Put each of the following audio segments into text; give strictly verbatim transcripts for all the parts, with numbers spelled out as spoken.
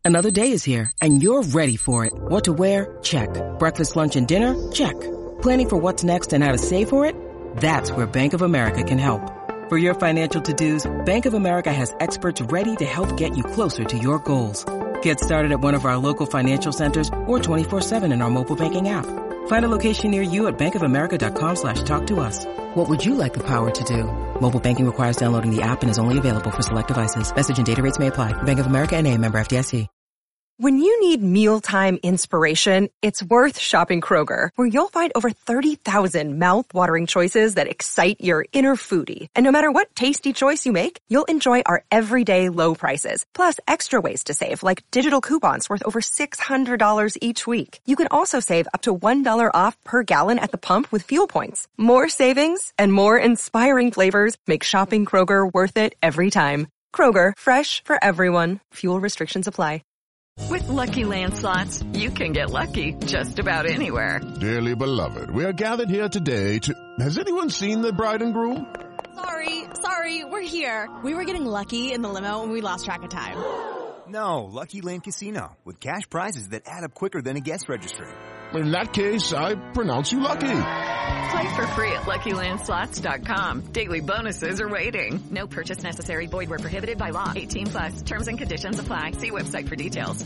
Another day is here, and you're ready for it. What to wear? Check. Breakfast, lunch, and dinner? Check. Planning for what's next and how to save for it? That's where Bank of America can help. For your financial to-dos, Bank of America has experts ready to help get you closer to your goals. Get started at one of our local financial centers or twenty-four seven in our mobile banking app. Find a location near you at bankofamerica.com slash talk to us. What would you like the power to do? Mobile banking requires downloading the app and is only available for select devices. Message and data rates may apply. Bank of America N A, member F D I C. When you need mealtime inspiration, it's worth shopping Kroger, where you'll find over thirty thousand mouth-watering choices that excite your inner foodie. And no matter what tasty choice you make, you'll enjoy our everyday low prices, plus extra ways to save, like digital coupons worth over six hundred dollars each week. You can also save up to one dollar off per gallon at the pump with fuel points. More savings and more inspiring flavors make shopping Kroger worth it every time. Kroger, fresh for everyone. Fuel restrictions apply. With Lucky Land Slots, you can get lucky just about anywhere. Dearly beloved, we are gathered here today to... Has anyone seen the bride and groom? Sorry, sorry, we're here. We were getting lucky in the limo and we lost track of time. No, Lucky Land Casino, with cash prizes that add up quicker than a guest registry. In that case, I pronounce you lucky. Play for free at lucky land slots dot com. Daily bonuses are waiting. No purchase necessary. Void where prohibited by law. eighteen plus. Terms and conditions apply. See website for details.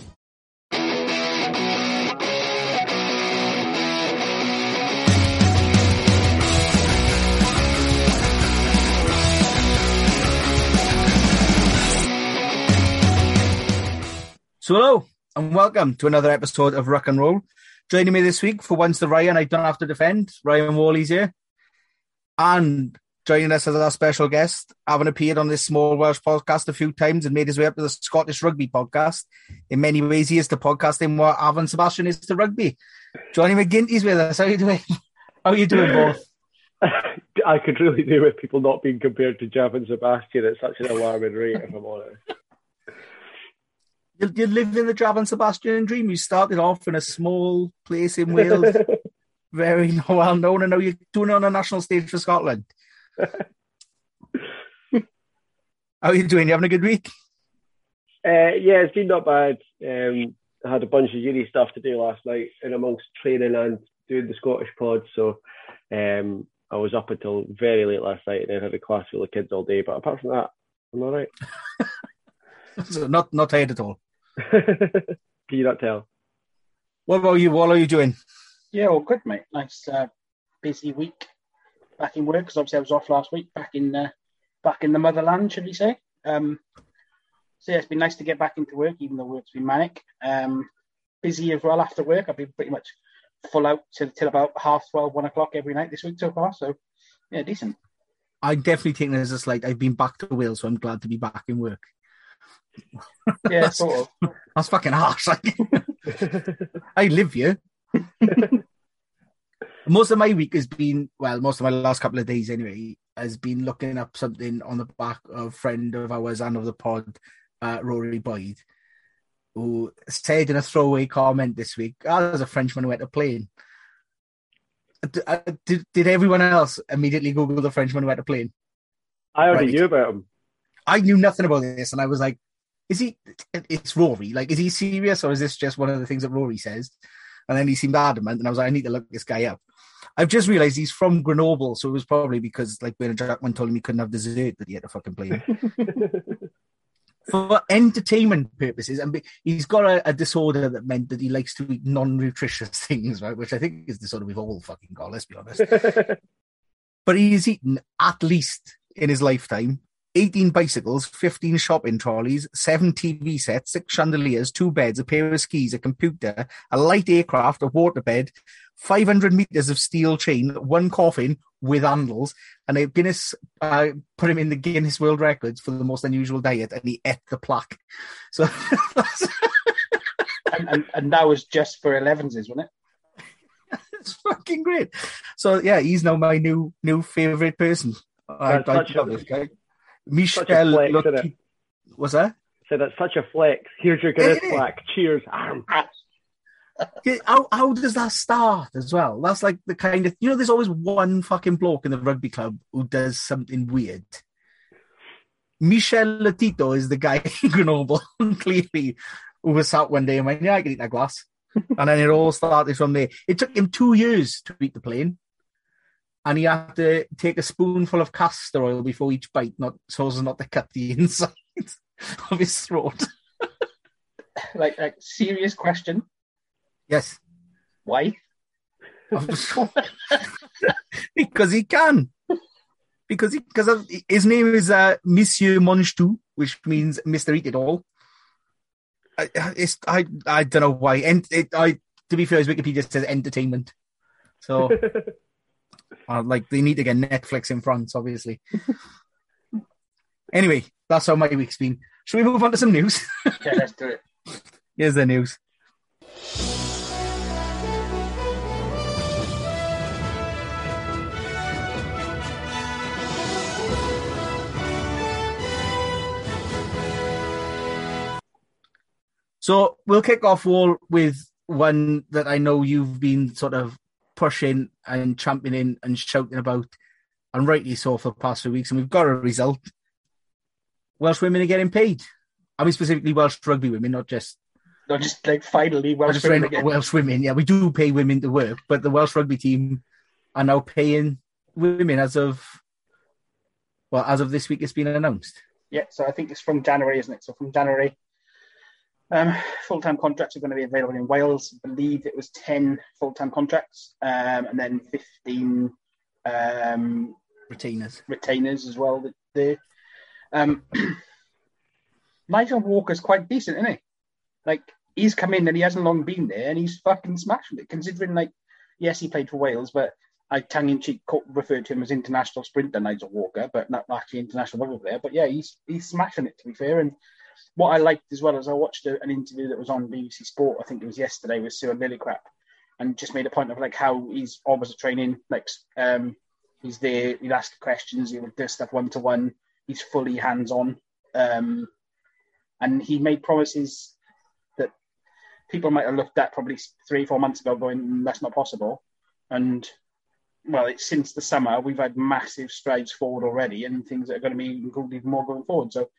So hello, and welcome to another episode of Rock and Roll. Joining me this week, for once the Ryan I don't have to defend, Ryan Worley's here. And joining us as our special guest, having appeared on this small Welsh podcast a few times and made his way up to the Scottish Rugby podcast. In many ways, he is the podcasting what Avon Sebastian is to rugby. Johnny McGinty's with us. How are you doing? How are you doing, both? I could really do with people not being compared to Javan Sebastian at such an alarming rate, if I'm honest. You, you lived in the Javan Sebastian dream. You started off in a small place in Wales, very well known, and now you're doing it on a national stage for Scotland. How are you doing? You having a good week? Uh, yeah, it's been not bad. Um, I had a bunch of uni stuff to do last night, in amongst training and doing the Scottish pod. So um, I was up until very late last night, and then had a class full of kids all day. But apart from that, I'm all right. So not not tired at all. Can you not tell? What about you? What are you doing? Yeah, all good, mate. Nice, uh, busy week. Back in work because obviously I was off last week. Back in, uh, back in the motherland, should we say? Um, so yeah, it's been nice to get back into work, even though work's been manic. Um, busy as well after work. I've been pretty much full out till till about half twelve, one o'clock every night this week so far. So yeah, decent. I'm definitely taking it as a slight. I've been back to Wales, so I'm glad to be back in work. Yeah, that's, sort of. That's fucking harsh. Like, I live here. Most of my week has been, well, most of my last couple of days anyway, has been looking up something on the back of a friend of ours and of the pod, uh, Rory Boyd, who said in a throwaway comment this week, oh, there's a Frenchman who went to plane. Did, did everyone else immediately Google the Frenchman who went to plane? I already right. knew about him. I knew nothing about this, and I was like, is he, it's Rory, like, is he serious, or is this just one of the things that Rory says? And then he seemed adamant, and I was like, I need to look this guy up. I've just realised he's from Grenoble, so it was probably because, like, Bernard Jackman told him he couldn't have dessert that he had to fucking play him. For entertainment purposes, and he's got a, a disorder that meant that he likes to eat non-nutritious things, right? Which I think is the disorder we've all fucking got, let's be honest. But he's eaten, at least in his lifetime, eighteen bicycles, fifteen shopping trolleys, seven T V sets, six chandeliers, two beds, a pair of skis, a computer, a light aircraft, a waterbed, five hundred metres of steel chain, one coffin with handles, and a Guinness uh, put him in the Guinness World Records for the most unusual diet, and he ate the plaque. So, and, and, and that was just for elevenses, wasn't it? It's fucking great. So yeah, he's now my new new favourite person. I, I love a, this guy. Michel Loti- What's that? So that's such a flex. Here's your Guinness plaque. Cheers. How, how does that start as well? That's like the kind of, you know, there's always one fucking bloke in the rugby club who does something weird. Michel Lotito is the guy in Grenoble, clearly who was sat one day and went, yeah, I can eat that glass. And then it all started from there. It took him two years to eat the plane. And he had to take a spoonful of castor oil before each bite, not so as not to cut the inside of his throat. like, like serious question. Yes. Why? Because he can. Because he, because of, his name is uh, Monsieur Mange Tout, which means Mister Eat It All. I, it's, I, I don't know why. And it, I, to be fair, his Wikipedia says entertainment. So, uh, like, they need to get Netflix in France, obviously. Anyway, that's how my week's been. Should we move on to some news? Yeah, let's do it. Here's the news. So we'll kick off all with one that I know you've been sort of pushing and championing and shouting about, and rightly so, for the past few weeks. And we've got a result. Welsh women are getting paid. I mean, specifically Welsh rugby women, not just... Not just, like, finally Welsh just women again. Welsh women, yeah. We do pay women to work, but the Welsh rugby team are now paying women as of... Well, as of this week, it's been announced. Yeah, so I think it's from January, isn't it? So from January... Um, full-time contracts are going to be available in Wales. I believe it was ten full-time contracts, um, and then fifteen um, retainers. Retainers as well. There, um, Nigel Walker's quite decent, isn't he? Like, he's come in and he hasn't long been there, and he's fucking smashing it. Considering, like, yes, he played for Wales, but I tongue-in-cheek referred to him as international sprinter Nigel Walker, but not actually international rugby player. But yeah, he's he's smashing it, to be fair. And what I liked as well is I watched a, an interview that was on B B C Sport, I think it was yesterday, with Stuart Lillicrap, and just made a point of like how he's always training, like um, he's there, he'll ask questions, he'll do stuff one to one, he's fully hands on, um, and he made promises that people might have looked at probably three, four months ago, going, "That's not possible." And well, it's since the summer we've had massive strides forward already, and things that are going to be even more going forward. So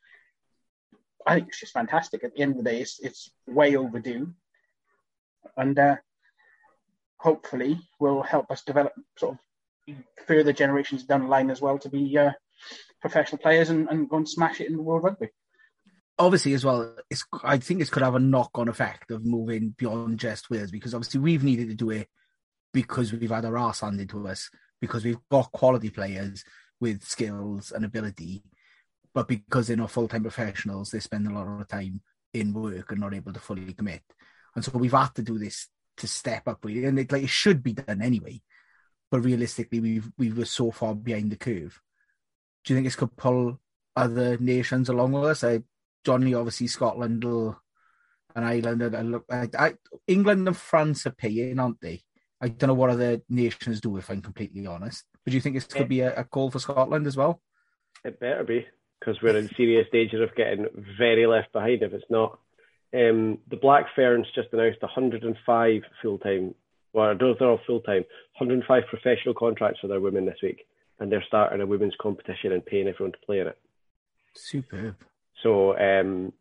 I think it's just fantastic. At the end of the day, it's, it's way overdue. And uh, hopefully will help us develop sort of further generations down the line as well to be uh, professional players and, and go and smash it in the World Rugby. Obviously, as well, it's, I think it could have a knock-on effect of moving beyond just Wales, because obviously we've needed to do it because we've had our arse handed to us, because we've got quality players with skills and ability. But because they're not full-time professionals, they spend a lot of time in work and not able to fully commit. And so we've had to do this to step up, really. And it, like, it should be done anyway. But realistically, we've, we were so far behind the curve. Do you think this could pull other nations along with us? I, Johnny, obviously, Scotland and Ireland. I look, I, I, England and France are paying, aren't they? I don't know what other nations do, if I'm completely honest. But do you think this could be a, a call for Scotland as well? It better be, because we're in serious danger of getting very left behind if it's not. Um, the Black Ferns just announced one hundred five full-time, well, those are all full-time, one hundred five professional contracts for their women this week, and they're starting a women's competition and paying everyone to play in it. Superb. So, um,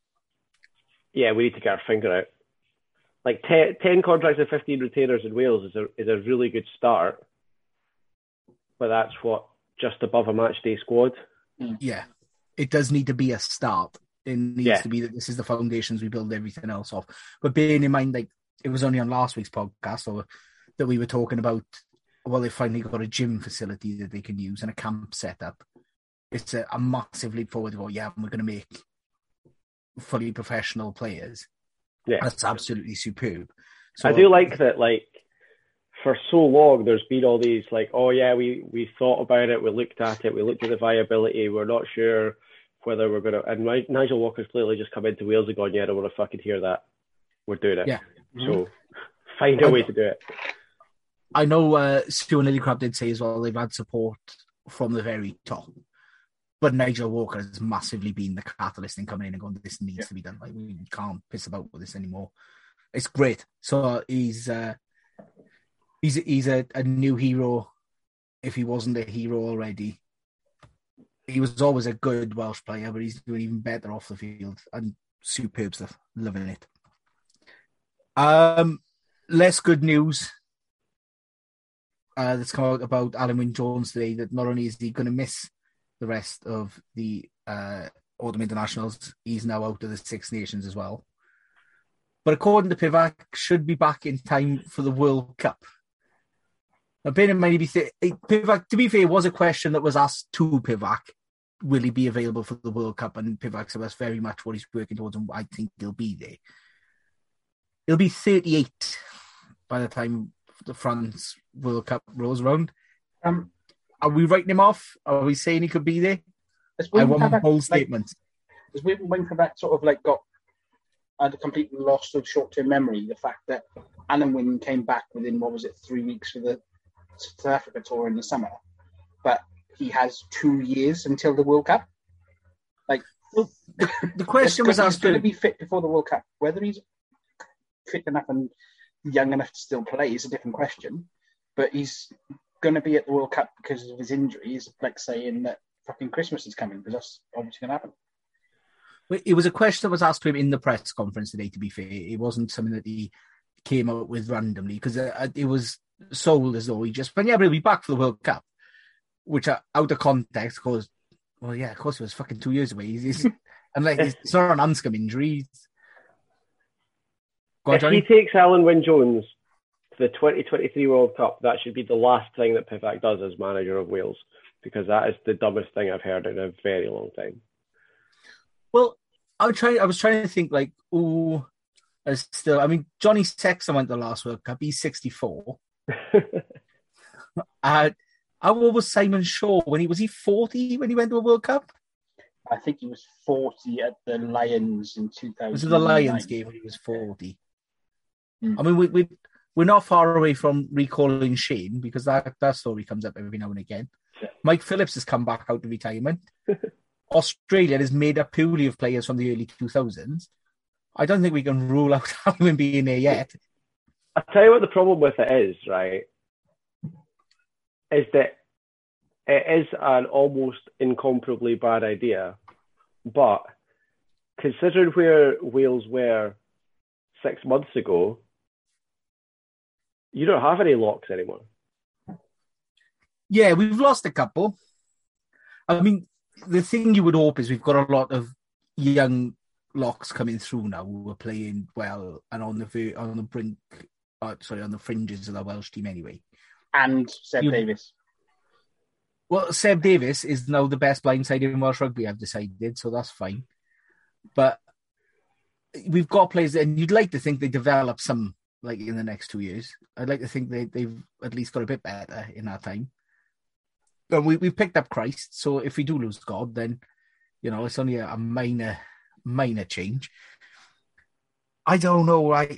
yeah, we need to get our finger out. Like ten, ten contracts and fifteen retainers in Wales is a, is a really good start, but that's what, just above a match day squad. Yeah, it does need to be a start. It needs yeah. to be that this is the foundations we build everything else off. But bearing in mind, like, it was only on last week's podcast or that we were talking about, well, they finally got a gym facility that they can use and a camp set up. It's a, a massive leap forward to go, yeah, we're going to make fully professional players. Yeah, that's absolutely superb. So, I do like that, like, for so long, there's been all these, like, oh, yeah, we, we thought about it, we looked at it, we looked at the viability, we're not sure whether we're going to... And Nigel Walker's clearly just come into Wales and gone, yeah, I don't want to fucking hear that. We're doing it. Yeah. So find a I, way to do it. I know uh, Stu and Lillicrap did say as well they've had support from the very top. But Nigel Walker has massively been the catalyst in coming in and going, this needs yeah. to be done. Like, we can't piss about with this anymore. It's great. So he's... Uh, He's he's a, a new hero, if he wasn't a hero already. He was always a good Welsh player, but he's doing even better off the field. And superb stuff. Loving it. Um, less good news uh, that's come out about Alan Wynne-Jones today, that not only is he going to miss the rest of the uh, Autumn Internationals, he's now out of the Six Nations as well. But according to Pivac, should be back in time for the World Cup. Now, bear in mind, be th- Pivac, to be fair, it was a question that was asked to Pivac. Will he be available for the World Cup? And Pivac said that's very much what he's working towards, and I think he'll be there. He'll be thirty-eight by the time the France World Cup rolls around. Um, Are we writing him off? Are we saying he could be there? I want a bold statement. Has like, when Pivac sort of like got had a complete loss of short-term memory, the fact that Alan Wynne came back within, what was it, three weeks for the South Africa tour in the summer, but he has two years until the World Cup. Like, well, the, the question was asked, he's going to be fit before the World Cup. Whether he's fit enough and young enough to still play is a different question, but he's going to be at the World Cup because of his injuries, like saying that fucking Christmas is coming, because that's obviously going to happen. It was a question that was asked to him in the press conference today, to be fair. It wasn't something that he came out with randomly, because it was sold as though he just went, yeah, but he'll be back for the World Cup, which uh, out of context goes, well, yeah, of course it was fucking two years away. He's, he's, and like, it's not an Anscombe injury. On, if Johnny. He takes Alan Wynne-Jones to the twenty twenty-three World Cup, that should be the last thing that Pivac does as manager of Wales, because that is the dumbest thing I've heard in a very long time. Well, I was trying. I was trying to think like, oh, still. I mean, Johnny Sexton went to the last World Cup. He's sixty-four. uh, how old was Simon Shaw when he was he forty when he went to a World Cup? I think he was forty at the Lions in two thousand. Was it the Lions game when he was forty? Mm. I mean, we we we're not far away from recalling Shane, because that that story comes up every now and again. Yeah. Mike Phillips has come back out of retirement. Australia is made up purely of players from the early two thousands. I don't think we can rule out Alan being there yet. I'll tell you what the problem with it is, right? Is that it is an almost incomparably bad idea, but considering where Wales were six months ago, you don't have any locks anymore. Yeah, we've lost a couple. I mean, the thing you would hope is we've got a lot of young locks coming through now who are playing well and on the on the brink, uh, sorry, on the fringes of the Welsh team anyway. And Seb you, Davis. Well, Seb Davis is now the best blindside in Welsh rugby, I've decided, so that's fine. But we've got players, and you'd like to think they develop some, like, in the next two years. I'd like to think they, they've at least got a bit better in that time. But we we picked up Christ, so if we do lose God, then, you know, it's only a, a minor, minor change. I don't know. I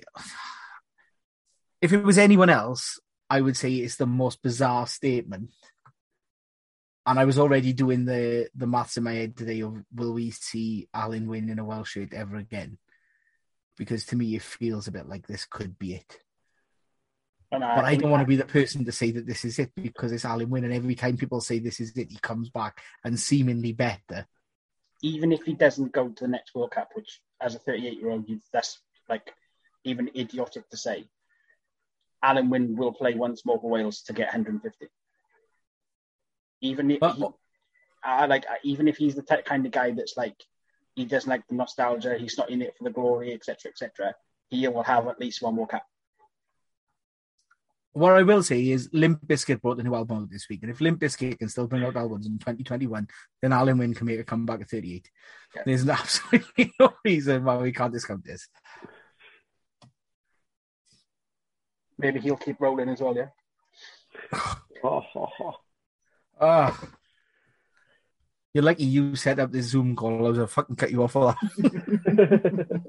if it was anyone else, I would say it's the most bizarre statement. And I was already doing the, the maths in my head today of, will we see Alan Wynne in a Welsh shirt ever again? Because to me, it feels a bit like this could be it. But I, but I don't want to be the person to say that this is it, because it's Alan Wynne, and every time people say this is it, he comes back and seemingly better. Even if he doesn't go to the next World Cup, which as a thirty-eight-year-old, that's like even idiotic to say, Alan Wynne will play once more for Wales to get one hundred fifty. Even if he, uh, like, even if he's the t- kind of guy that's like, he doesn't like the nostalgia, he's not in it for the glory, et cetera, et cetera, he will have at least one more cap. What I will say is Limp Bizkit brought a new album out this week, and if Limp Bizkit can still bring out albums in twenty twenty-one, then Alan Wynne can make a comeback at thirty-eight. Yeah. There's absolutely no reason why we can't discount this. Maybe he'll keep rolling as well, yeah? oh, oh, oh. Ah. You're lucky you set up this Zoom call. I was going to fucking cut you off for that.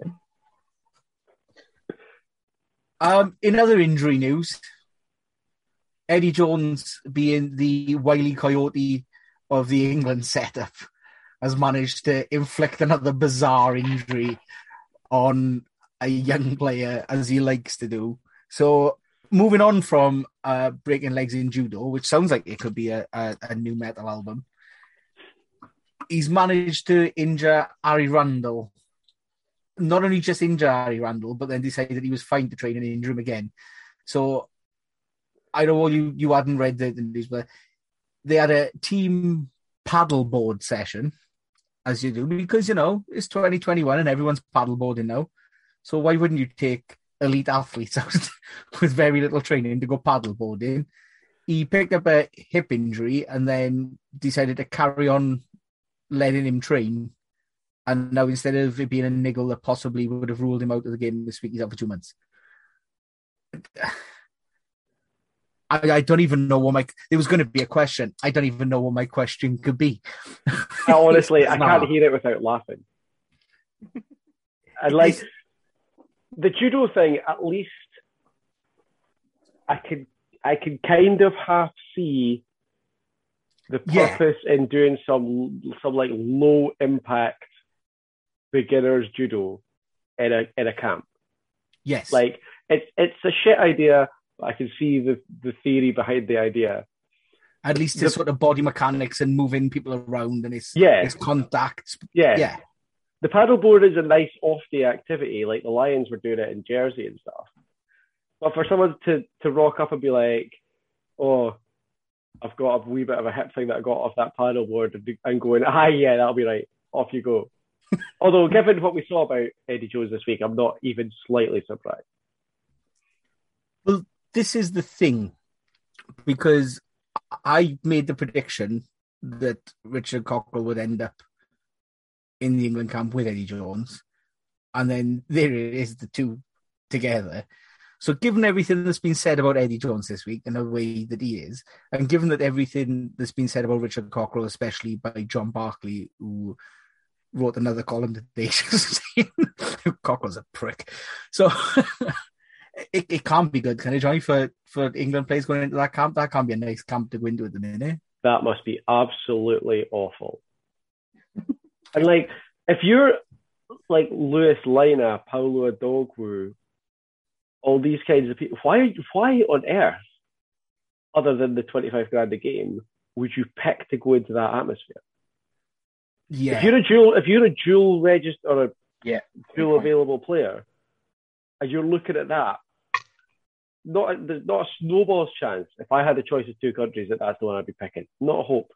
um, in other injury news, Eddie Jones, being the Wile E. Coyote of the England setup, has managed to inflict another bizarre injury on a young player, as he likes to do. So, moving on from uh, breaking legs in judo, which sounds like it could be a, a, a new metal album, he's managed to injure Harry Randall not only just injured Harry Randall, but then decided that he was fine to train and injure him again. So I know you you hadn't read the, the news, but they had a team paddleboard session, as you do, because, you know, it's twenty twenty-one and everyone's paddleboarding now. So why wouldn't you take elite athletes out with very little training to go paddleboarding? He picked up a hip injury and then decided to carry on letting him train. And now instead of it being a niggle that possibly would have ruled him out of the game this week, he's out for two months. I, I don't even know what my... There was going to be a question. I don't even know what my question could be. Honestly, I can't hear it without laughing. And like, the judo thing, at least I could, I can kind of half see the purpose yeah. in doing some, some like low impact beginners judo in a in a camp. Yes, like it's it's a shit idea. But I can see the the theory behind the idea. At least it's the, sort of body mechanics and moving people around and it's yeah, it's contacts. Yeah, yeah. The paddleboard is a nice off-day activity, like the Lions were doing it in Jersey and stuff. But for someone to to rock up and be like, "Oh, I've got a wee bit of a hip thing that I got off that paddleboard," and going, "Ah, yeah, that'll be right. Off you go." Although, given what we saw about Eddie Jones this week, I'm not even slightly surprised. Well, this is the thing, because I made the prediction that Richard Cockrell would end up in the England camp with Eddie Jones, and then there it is, the two together. So given everything that's been said about Eddie Jones this week and the way that he is, and given that everything that's been said about Richard Cockrell, especially by John Barclay, who wrote another column today saying Cockrell's a prick. So it, it can't be good, can it, Johnny, for, for England players going into that camp? That can't be a nice camp to go into at the minute. That must be absolutely awful. And like, if you're like Lewis Lina, Paulo Adogwu, all these kinds of people, why why on earth, other than the twenty-five grand a game, would you pick to go into that atmosphere? Yeah. If you're a dual, if you're a dual register or a yeah. dual available player, and you're looking at that, not there's not a snowball's chance. If I had a choice of two countries, that that's the one I'd be picking. Not a hope.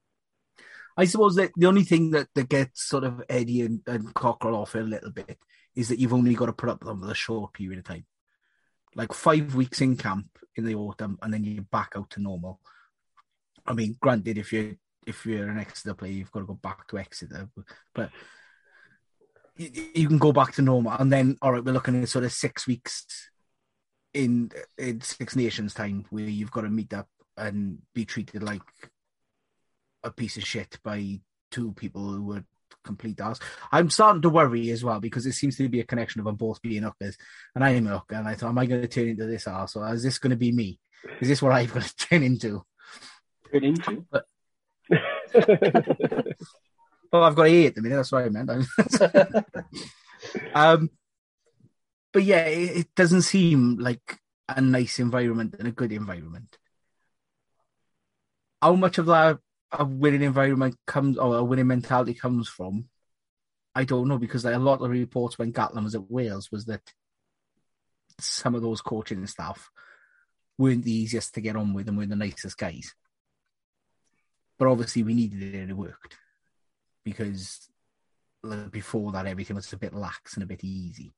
I suppose that the only thing that, that gets sort of Eddie and, and Cockrell off a little bit is that you've only got to put up with them for a short period of time. Like five weeks in camp in the autumn, and then you're back out to normal. I mean, granted, if you're if you're an Exeter player, you've got to go back to Exeter, but you, you can go back to normal. And then, all right, we're looking at sort of six weeks in in Six Nations time, where you've got to meet up and be treated like a piece of shit by two people who were complete arse. I'm starting to worry as well, because it seems to be a connection of them both being hookers, and I am a hooker, and I thought, am I going to turn into this arse, or is this going to be me? Is this what I'm going to turn into? Turn into? But... well, I've got A at the minute, that's what I meant. um, but yeah, it, it doesn't seem like a nice environment and a good environment. How much of that a winning environment comes, or a winning mentality comes from, I don't know, because like, a lot of reports when Gatland was at Wales was that some of those coaching staff weren't the easiest to get on with and weren't the nicest guys. But obviously we needed it and it worked, because like, before that everything was a bit lax and a bit easy.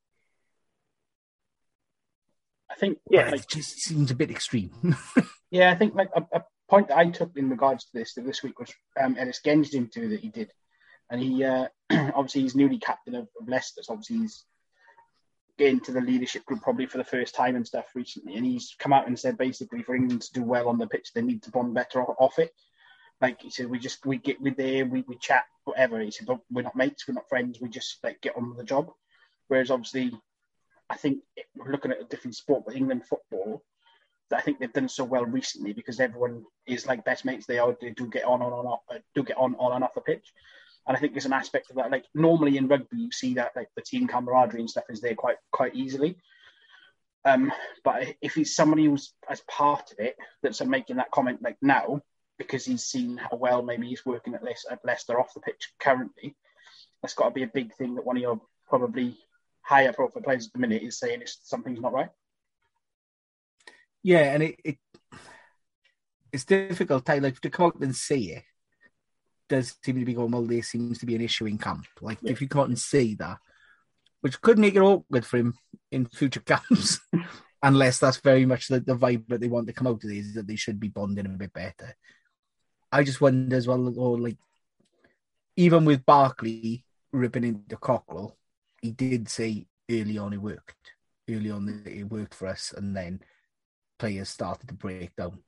I think yeah, like, it just seems a bit extreme. yeah, I think like a, a point that I took in regards to this this week was um, Ellis Genge interview that he did, and he uh, obviously he's newly captain of, of Leicester, so obviously he's getting to the leadership group probably for the first time and stuff recently, and he's come out and said basically for England to do well on the pitch they need to bond better off, off it. Like he said, we just we get with there, we, we chat, whatever. He said, but we're not mates, we're not friends, we just like get on with the job. Whereas obviously, I think we're looking at a different sport, but England football, that I think they've done so well recently because everyone is like best mates. They are they do get on on on uh, do get on on and off the pitch, and I think there's an aspect of that. Like normally in rugby, you see that like the team camaraderie and stuff is there quite quite easily. Um, but if he's somebody who's as part of it that's making that comment like now, because he's seen how well maybe he's working at Leicester, at Leicester off the pitch currently, that's got to be a big thing that one of your probably higher profile players at the minute is saying it's, something's not right. Yeah, and it, it it's difficult to, like, to come out and say it. Does seem to be going, well, there seems to be an issue in camp. Like, yeah. If you come out and say that, which could make it awkward for him in future camps, unless that's very much the, the vibe that they want to come out of is that they should be bonding a bit better. I just wonder as well, or like, even with Barkley ripping into Cockrell, he did say early on it worked. Early on it worked for us, and then players started to break down.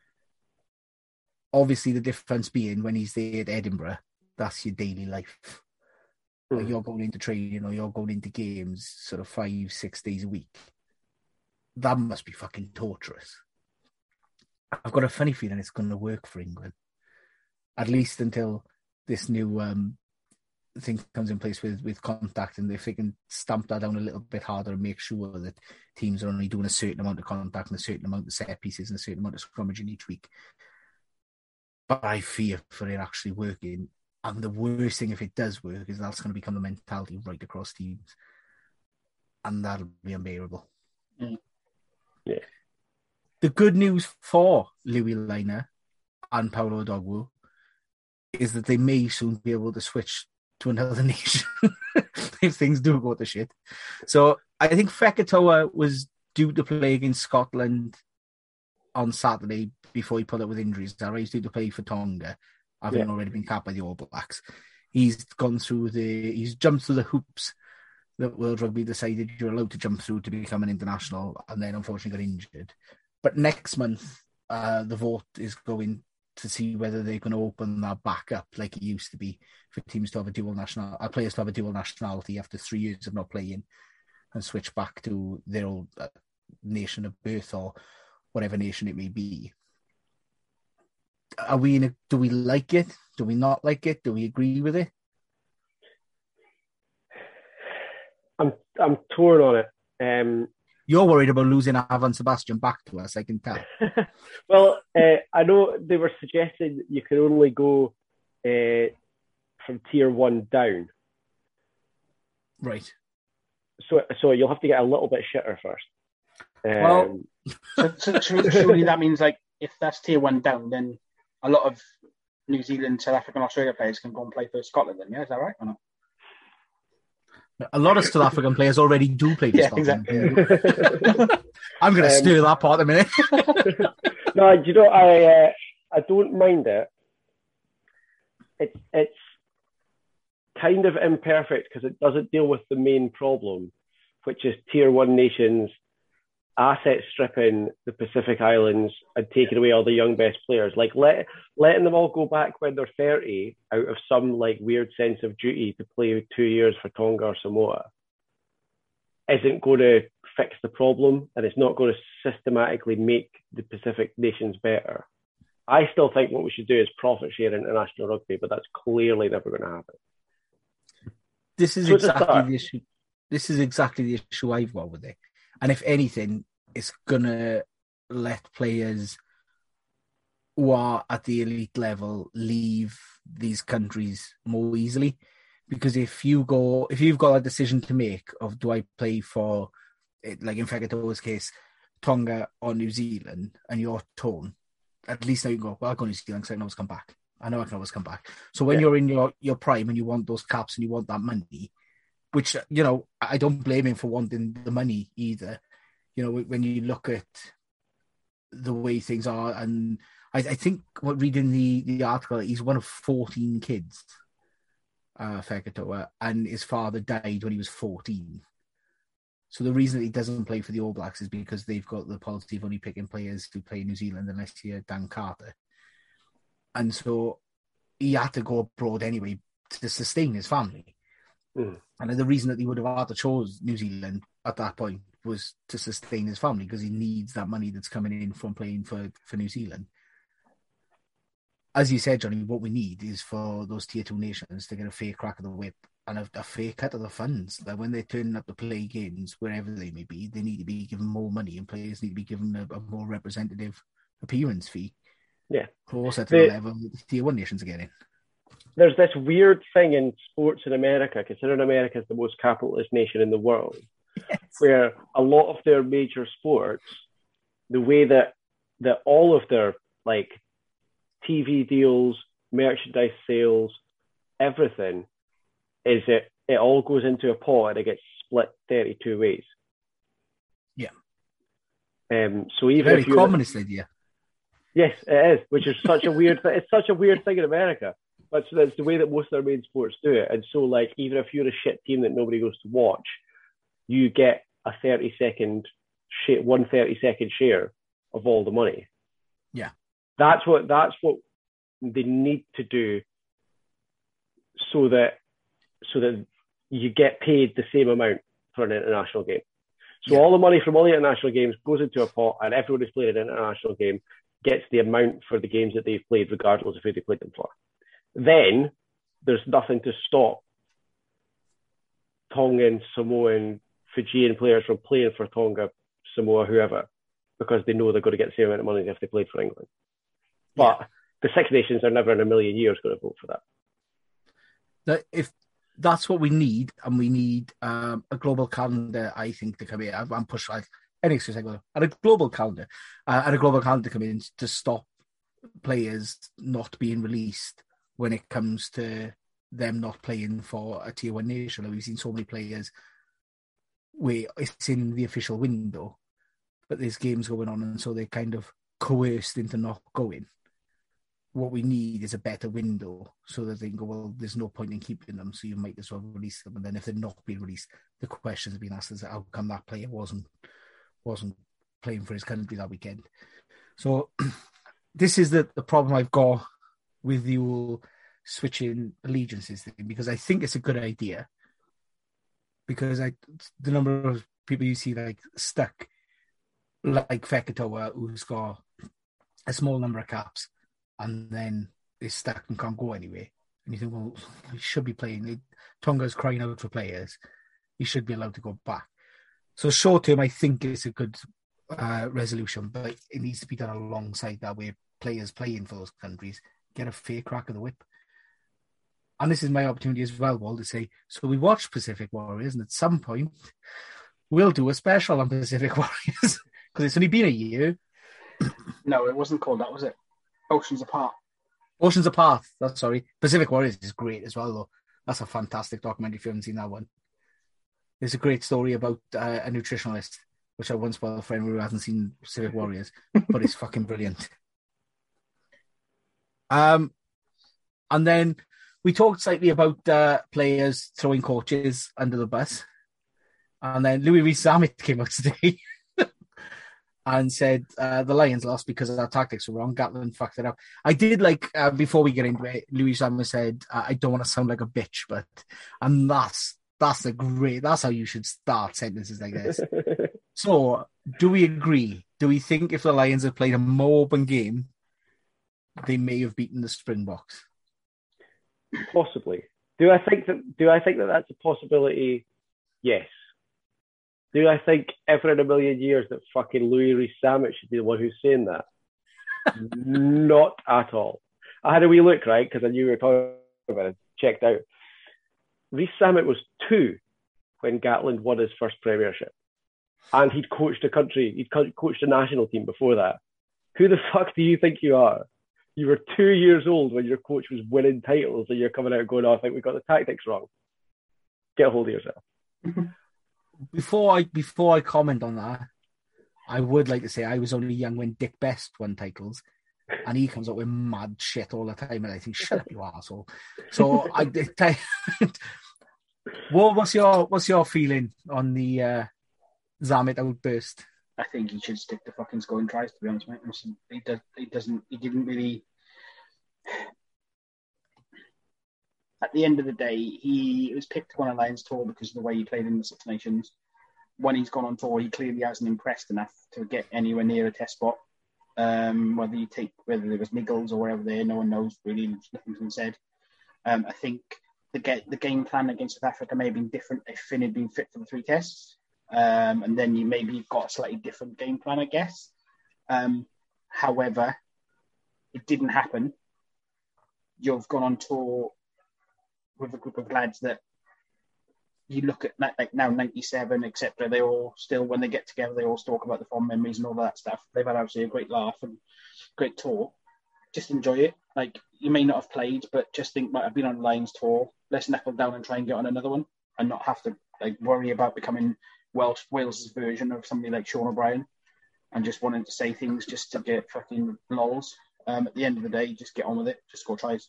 Obviously, the difference being when he's there at Edinburgh, that's your daily life. Mm. Like, you're going into training or you're going into games sort of five, six days a week. That must be fucking torturous. I've got a funny feeling it's going to work for England, at least until this new um, thing comes in place with, with contact, and if they can stamp that down a little bit harder and make sure that teams are only doing a certain amount of contact and a certain amount of set pieces and a certain amount of scrummaging each week. But I fear for it actually working. And the worst thing, if it does work, is that's going to become the mentality right across teams. And that'll be unbearable. Mm. Yeah. The good news for Louis Liner and Paolo Odogwu is that they may soon be able to switch to another nation if things do go to shit. So I think Fekitoa was due to play against Scotland on Saturday before he pulled up with injuries. He's due to play for Tonga, having yeah. already been capped by the All Blacks. He's gone through the, he's jumped through the hoops that World Rugby decided you're allowed to jump through to become an international, and then unfortunately got injured. But next month, uh, the vote is going to see whether they're going to open that back up like it used to be for teams to have a dual national, uh, players to have a dual nationality after three years of not playing and switch back to their old uh, nation of birth or whatever nation it may be. Are we in a, do we like it? Do we not like it? Do we agree with it? I'm I'm torn on it. Um, You're worried about losing Avan Sebastian back to us, I can tell. Well, uh, I know they were suggesting you can only go uh, from tier one down. Right. So so you'll have to get a little bit shitter first. Um, well, so, so surely that means, like, if that's tier one down, then a lot of New Zealand, South African, Australia players can go and play for Scotland then, yeah? Is that right or not? A lot of South African players already do play for yeah, Scotland. Exactly. I'm going to um, stir that part in a minute. No, you know, I uh, I don't mind it. It's it's kind of imperfect because it doesn't deal with the main problem, which is tier one nations asset stripping the Pacific Islands and taking away all the young best players. Like let letting them all go back when they're thirty out of some like weird sense of duty to play two years for Tonga or Samoa isn't going to fix the problem, and it's not going to systematically make the Pacific nations better. I still think what we should do is profit share international rugby, but that's clearly never going to happen. This is so exactly the issue. This is exactly the issue I've got with it. And if anything, it's going to let players who are at the elite level leave these countries more easily. Because if you go, if you've got a decision to make of do I play for, like in Fekitoa's case, Tonga or New Zealand, and you're torn, at least now you go, well, I'll go New Zealand because I can always come back. I know I can always come back. So when yeah. you're in your, your prime and you want those caps and you want that money, which, you know, I don't blame him for wanting the money either. You know, when you look at the way things are, and I, I think what reading the, the article, he's one of fourteen kids, uh, Fekitoa, and his father died when he was fourteen. So the reason that he doesn't play for the All Blacks is because they've got the policy of only picking players who play in New Zealand unless you're Dan Carter. And so he had to go abroad anyway to sustain his family. Mm. And the reason that he would have had to chose New Zealand at that point was to sustain his family because he needs that money that's coming in from playing for, for New Zealand. As you said, Johnny, what we need is for those tier two nations to get a fair crack of the whip and a, a fair cut of the funds. That when they're turning up to play games, wherever they may be, they need to be given more money and players need to be given a, a more representative appearance fee. Yeah. Closer to the, the level the tier one nations are getting. there's this weird thing in sports in America, considering America is the most capitalist nation in the world, yes. where a lot of their major sports, the way that that all of their like T V deals, merchandise sales, everything is it it all goes into a pot and it gets split thirty-two ways. Yeah. Um. So even very if you're communist idea. Yes, it is, which is such a weird thing. It's such a weird thing in America. But so that's the way that most of their main sports do it. And so, like, even if you're a shit team that nobody goes to watch, you get a thirty second, sh- one thirty second share of all the money. Yeah, that's what that's what they need to do, so that so that you get paid the same amount for an international game. So yeah. all the money from all the international games goes into a pot, and everyone who's played an international game gets the amount for the games that they've played, regardless of who they played them for. Then there's nothing to stop Tongan, Samoan, Fijian players from playing for Tonga, Samoa, whoever, because they know they're going to get the same amount of money as if they played for England. But yeah. the Six Nations are never in a million years going to vote for that. That if that's what we need, and we need um, a global calendar, I think, to come in. I'm pushed like any excuse I go, and a global calendar, uh, and a global calendar to come in to stop players not being released when it comes to them not playing for a tier one nation. Like we've seen so many players where it's in the official window, but there's games going on, and so they're kind of coerced into not going. What we need is a better window so that they can go, well, there's no point in keeping them, so you might as well release them. And then if they're not being released, the questions have been asked is how come that player wasn't wasn't playing for his country that weekend. So this is the, the problem I've got with the whole switching allegiances thing, because I think it's a good idea. Because I, the number of people you see like stuck, like Fekitoa, who's got a small number of caps, and then is stuck and can't go anywhere. And you think, well, he should be playing. Tonga's crying out for players. He should be allowed to go back. So short term, I think it's a good uh, resolution, but it needs to be done alongside that, where players playing for those countries get a fair crack of the whip. And this is my opportunity as well, Wal, to say, so we watched Pacific Warriors, and at some point we'll do a special on Pacific Warriors, because it's only been a year. No, it wasn't called that, was it? Oceans Apart. Oceans Apart, that's sorry. Pacific Warriors is great as well, though. That's a fantastic documentary if you haven't seen that one. There's a great story about uh, a nutritionalist, which I once bought a friend who hasn't seen Pacific Warriors, but it's fucking brilliant. Um, and then we talked slightly about uh, players throwing coaches under the bus. And then Louis Rees-Zammit came out today and said uh, the Lions lost because our tactics were wrong. Gatland fucked it up. I did like, uh, before we get into it, Louis Rees-Zammit said, uh, I don't want to sound like a bitch, but, and that's, that's a great, that's how you should start sentences like this. So, do we agree? Do we think if the Lions had played a more open game, they may have beaten the Springboks? Possibly. Do I think that? Do I think that that's a possibility? Yes. Do I think ever in a million years that fucking Louis Rees-Zammit should be the one who's saying that? Not at all. I had a wee look, right, because I knew we were talking about it. Checked out. Rees-Zammit was two when Gatland won his first premiership, and he'd coached a country. He'd co- coached a national team before that. Who the fuck do you think you are? You were two years old when your coach was winning titles, and you're coming out going, oh, I think we got the tactics wrong. Get a hold of yourself. Before I before I comment on that, I would like to say I was only young when Dick Best won titles, and he comes up with mad shit all the time, and I think, shut up, you arsehole. So I did. Well, what's your what's your feeling on the uh, Zammit outburst? I think he should stick to fucking scoring tries, to be honest, mate. He does. He doesn't. He didn't really. At the end of the day, he was picked to go on a Lions tour because of the way he played in the Six Nations. When he's gone on tour, he clearly hasn't impressed enough to get anywhere near a test spot. Um, whether you take, whether there was niggles or wherever there, no one knows really. Nothing's been said. Um, I think the get the game plan against South Africa may have been different if Finn had been fit for the three tests. Um, and then you maybe you've got a slightly different game plan, I guess. Um, however, it didn't happen. You've gone on tour with a group of lads that you look at like now ninety-seven, et cetera. They all still, when they get together, they all talk about the fond memories and all that stuff. They've had obviously a great laugh and great tour. Just enjoy it. Like, you may not have played, but just think, like, I've been on a Lions tour. Let's knuckle down and try and get on another one, and not have to like worry about becoming Welsh Wales's version of somebody like Sean O'Brien, and just wanting to say things just to get fucking lols. Um, at the end of the day, just get on with it. Just score tries.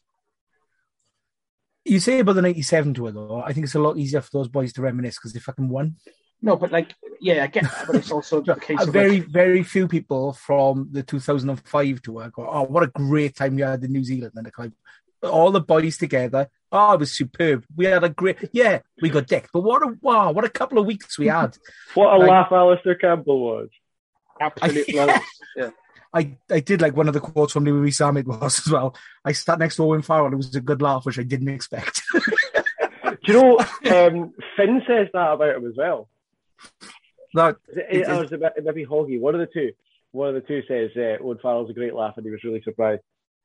You say about the ninety-seven tour, though. I think it's a lot easier for those boys to reminisce because they fucking won. No, but like, yeah, I get that, but it's also the case of very, like, very few people from the two thousand five tour go, oh, what a great time we had in New Zealand. And like, all the boys together. Oh, it was superb. We had a great, yeah, we got decked. But what a, wow, what a couple of weeks we had. What a like, laugh Alistair Campbell was. Absolutely. I, yeah. I, I did like one of the quotes from Louis Samit was as well. I sat next to Owen Farrell. It was a good laugh, which I didn't expect. Do you know, um, Finn says that about him as well. That, it, it, it, was about, maybe Hoggy. One of the two. One of the two says uh, Owen Farrell's a great laugh and he was really surprised.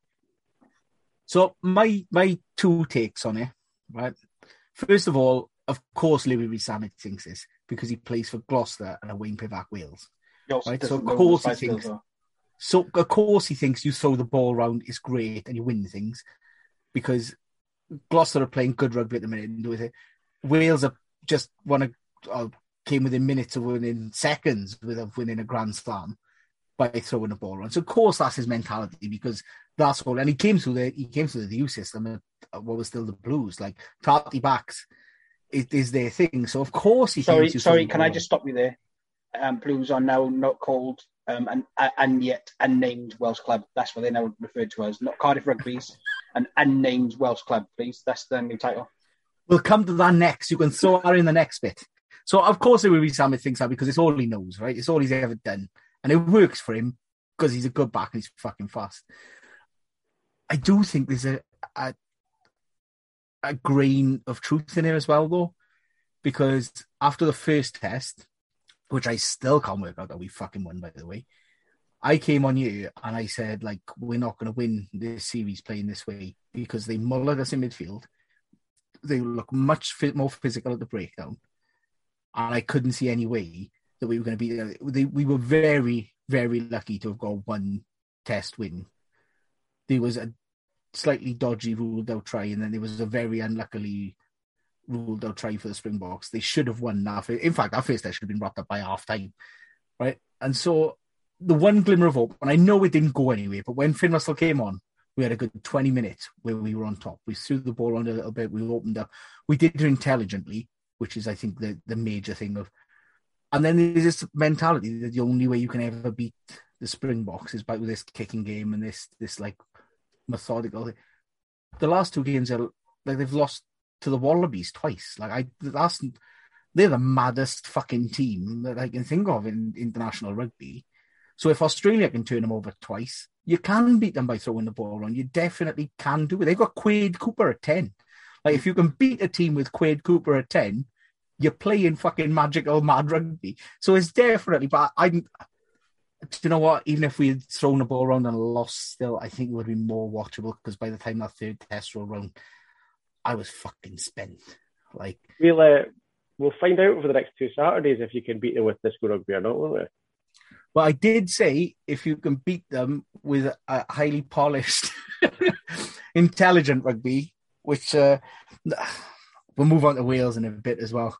So my my two takes on it, right? First of all, of course, Louis Rees-Zammit thinks this because he plays for Gloucester and Wayne Pivac Wales. Right? So of course he thinks. So of course he thinks you throw the ball around is great and you win things because Gloucester are playing good rugby at the minute. And with it, Wales are just want to uh, came within minutes of winning seconds without winning a Grand Slam by throwing the ball around. So of course that's his mentality because that's all. And he came through the he came through the youth system at what was still the Blues. Like tarty backs is, is their thing. So of course he. Sorry, sorry. Can I just stop you there? Um, Blues are now not called um, and and yet unnamed Welsh club. That's what they're now referred to as. Not Cardiff Rugby's an unnamed Welsh club. Please, that's the new title. We'll come to that next. You can throw that in the next bit. So of course Louis Rees-Zammit thinks that because it's all he knows, right? It's all he's ever done, and it works for him because he's a good back and he's fucking fast. I do think there's a, a a grain of truth in there as well, though, because after the first test, which I still can't work out that we fucking won, by the way, I came on you and I said, like, we're not going to win this series playing this way because they mullered us in midfield. They look much more physical at the breakdown, and I couldn't see any way that we were going to be. They, we were very, very lucky to have got one test win. There was a slightly dodgy ruled out try, and then there was a very unluckily ruled out try for the Springboks. They should have won that. In fact, that first test should have been wrapped up by half time, right? And so the one glimmer of hope, and I know it didn't go anywhere, but when Finn Russell came on, we had a good twenty minutes where we were on top. We threw the ball around a little bit. We opened up. We did it intelligently, which is, I think, the, the major thing of. And then there's this mentality that the only way you can ever beat the Springboks is by with this kicking game and this this like methodical. The last two games are like they've lost to the Wallabies twice. Like I, that's they're the maddest fucking team that I can think of in international rugby. So if Australia can turn them over twice, you can beat them by throwing the ball around. You definitely can do it. They've got Quade Cooper at ten. Like if you can beat a team with Quade Cooper at ten, you're playing fucking magical mad rugby. So it's definitely. But I'm. Do you know what? Even if we had thrown the ball around and lost, still, I think it would be more watchable because by the time that third test rolled around, I was fucking spent. Like we'll uh, we'll find out over the next two Saturdays if you can beat them with disco rugby or not, won't we? Well, I did say if you can beat them with a highly polished, intelligent rugby, which uh, we'll move on to Wales in a bit as well.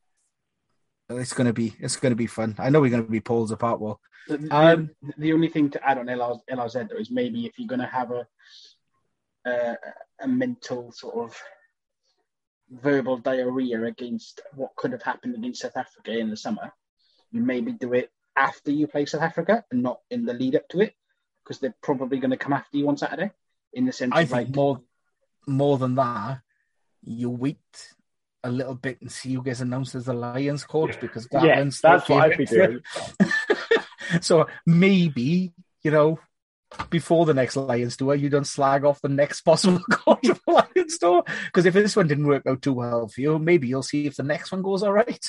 It's gonna be it's gonna be fun. I know we're gonna be poles apart. Well, the, um, the, the only thing to add on L R Z though is maybe if you're gonna have a uh, a mental sort of verbal diarrhea against what could have happened against South Africa in the summer, you maybe do it after you play South Africa and not in the lead up to it, because they're probably going to come after you on Saturday. In the sense, I of think like more more than that, you wait a little bit and see who gets announced as the Lions coach because Gatland's yeah, that's what I'd be doing. So maybe, you know, before the next Lions tour, you don't slag off the next possible coach of the Lions tour. Because if this one didn't work out too well for you, maybe you'll see if the next one goes all right.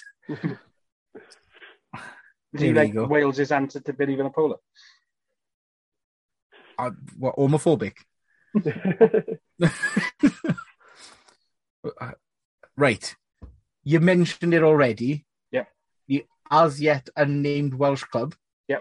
Do you like Wales' answer to Billy Vanapola? Uh, what, homophobic? Uh, right. You mentioned it already. Yep. The as yet unnamed Welsh club. Yep.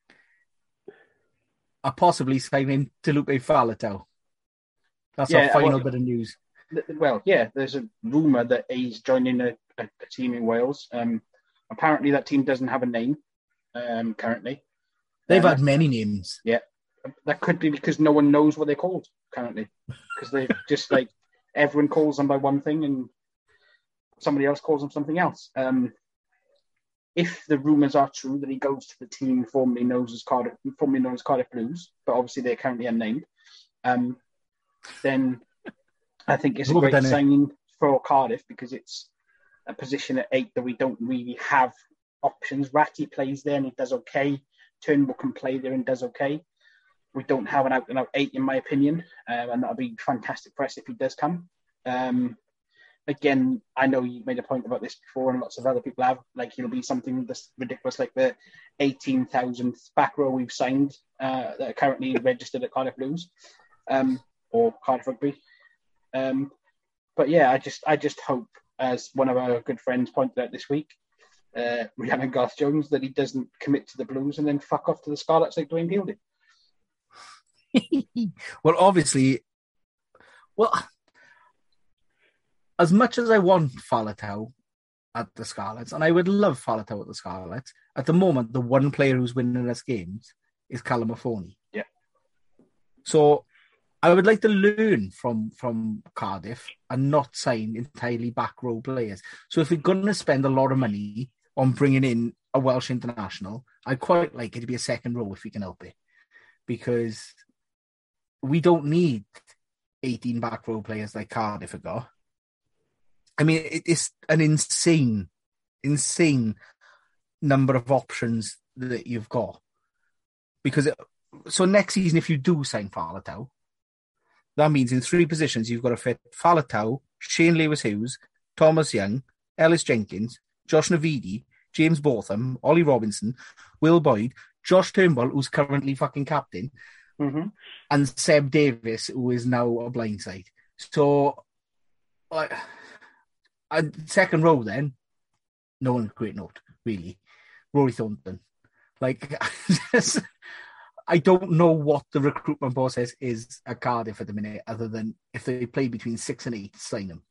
Are possibly signing Talupe Faletau. That's Yeah, our final well, bit of news. Well, yeah, there's a rumour that he's joining a, a, a team in Wales. Um, apparently, that team doesn't have a name um, currently. They've um, had many names. Yeah, that could be because no one knows what they're called currently. Because they just like everyone calls them by one thing and somebody else calls them something else. Um, if the rumours are true that he goes to the team formerly known as Cardiff, formerly known as Cardiff Blues, but obviously they're currently unnamed, um, then I think it's a great signing for Cardiff because it's a position at eight that we don't really have options. Ratty plays there and he does okay. Turnbull can play there and does okay. We don't have an out and out eight, in my opinion, um, and that'll be fantastic for us if he does come. Um, again, I know you made a point about this before, and lots of other people have. Like he'll be something that's ridiculous, like the eighteen thousandth back row we've signed uh, that are currently registered at Cardiff Blues um, or Cardiff Rugby. Um, but yeah, I just I just hope, as one of our good friends pointed out this week, uh, Rhiannon Garth Jones, that he doesn't commit to the Blues and then fuck off to the Scarlets like Dwayne Peel did. Well, obviously, well, as much as I want Faletau at the Scarlets, and I would love Faletau at the Scarlets, at the moment, the one player who's winning us games is Callum Affoni. Yeah. So I would like to learn from, from Cardiff and not sign entirely back row players. So if we're going to spend a lot of money on bringing in a Welsh international, I'd quite like it to be a second row if we can help it. Because we don't need eighteen back row players like Cardiff have got. I mean, it's an insane, insane number of options that you've got. Because, it, so next season, if you do sign Faletau, that means in three positions, you've got to fit Faletau, Shane Lewis-Hughes, Thomas Young, Ellis Jenkins, Josh Navidi, James Botham, Ollie Robinson, Will Boyd, Josh Turnbull, who's currently fucking captain, mm-hmm. and Seb Davis, who is now a blindside. So, like, a second row then, no one great note, really. Rory Thornton. Like, I don't know what the recruitment process is at Cardiff at the minute, other than if they play between six and eight, sign them.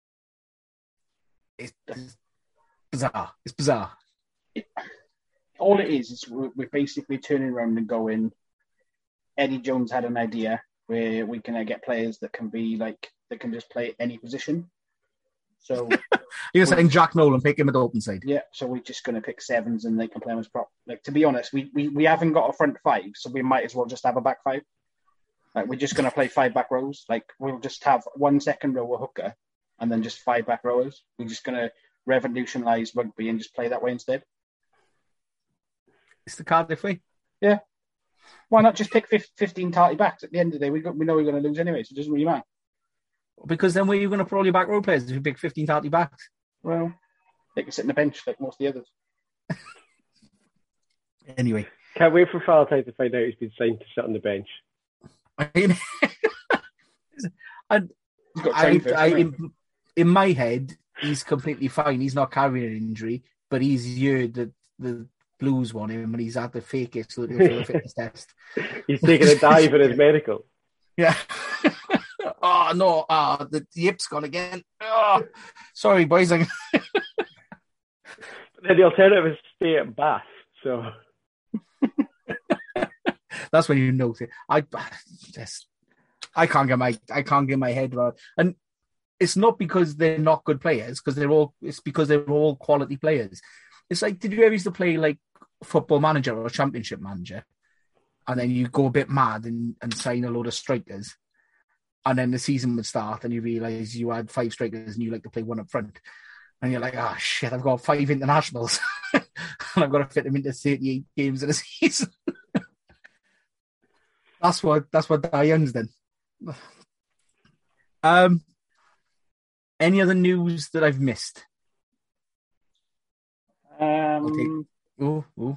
It's bizarre. It's bizarre. It, all it is is we're basically turning around and going, Eddie Jones had an idea where we can get players that can be like, that can just play any position. So you're saying Jack Nolan, pick him at the open side. Yeah, so we're just going to pick sevens and they can play them as prop. Like, to be honest, we, we, we haven't got a front five, so we might as well just have a back five. Like, we're just going to play five back rows. Like, we'll just have one second row a hooker and then just five back rowers. We're just going to revolutionise rugby and just play that way instead. It's the Cardiff way. Yeah. Why not just pick fifteen tarty backs at the end of the day? We got, we know we're going to lose anyway, so it doesn't really matter. Because then where are you going to put all your back row players if you pick fifteen tarty backs? Well, they can sit on the bench like most of the others. Anyway. Can't wait for Faletau to find out he's been signed to sit on the bench. I mean, I, I, first, I, in, in my head, he's completely fine. He's not carrying an injury, but he's heard that the Blues want him and he's had the fake it so that he'll a fitness test. He's taking a dive in his medical. Yeah. Oh, no. Oh, the, the hip's gone again. Oh, sorry, boys. Then the alternative is stay at Bath, so... That's when you know. I just, I can't get my, I can't get my head around. And it's not because they're not good players, because they're all. It's because they're all quality players. It's like, did you ever used to play like Football Manager or Championship Manager, and then you go a bit mad and, and sign a load of strikers, and then the season would start and you realise you had five strikers and you like to play one up front, and you're like, oh shit, I've got five internationals, and I've got to fit them into thirty-eight games in a season. That's what that's what Dai Young's done. Um, any other news that I've missed? Um, oh, oh.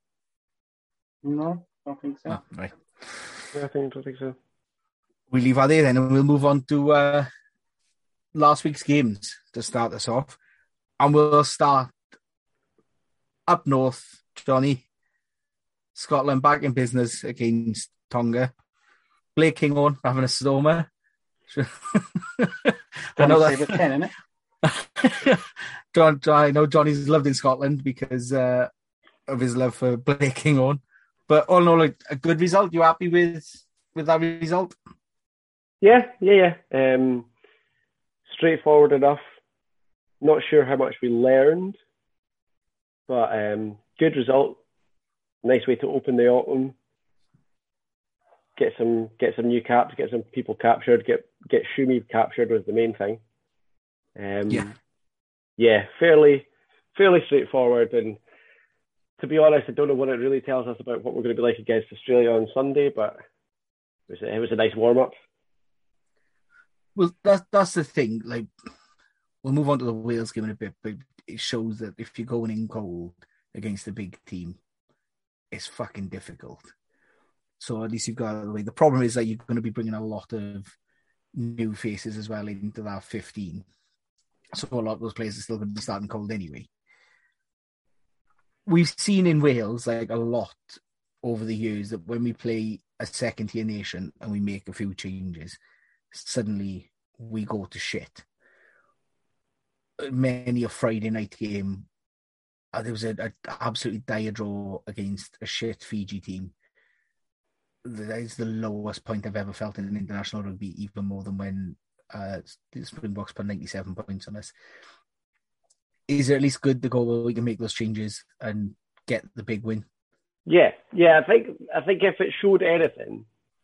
No, I don't think so. Oh, right. Yeah, I think, I don't think so. We'll leave that there then, and we'll move on to uh, last week's games to start us off, and we'll start up north, Johnny. Scotland back in business against Tonga. Blake Kinghorn having a stormer. I know that. ten, isn't it? John, I know Johnny's loved in Scotland because uh, of his love for Blake Kinghorn. But all in all, a, a good result. You happy with with that result? Yeah, yeah, yeah. Um, straightforward enough. Not sure how much we learned, but um, good result. Nice way to open the autumn. Get some get some new caps, get some people captured, get get Shumi captured was the main thing. Um, yeah, yeah, fairly fairly straightforward. And to be honest, I don't know what it really tells us about what we're going to be like against Australia on Sunday, but it was a, it was a nice warm up. Well, that's that's the thing. Like, we'll move on to the Wales game in a bit, but it shows that if you're going in cold against a big team, it's fucking difficult. So at least you've got out of the way. The problem is that you're going to be bringing a lot of new faces as well into that fifteen. So a lot of those players are still going to be starting cold anyway. We've seen in Wales, like, a lot over the years that when we play a second-tier nation and we make a few changes, suddenly we go to shit. Many a Friday night game, uh, there was an absolutely dire draw against a shit Fiji team. That is the lowest point I've ever felt in an international rugby, even more than when uh, the Springboks put ninety-seven points on us. Is it at least good to go where we can make those changes and get the big win? Yeah, yeah. I think I think if it showed anything,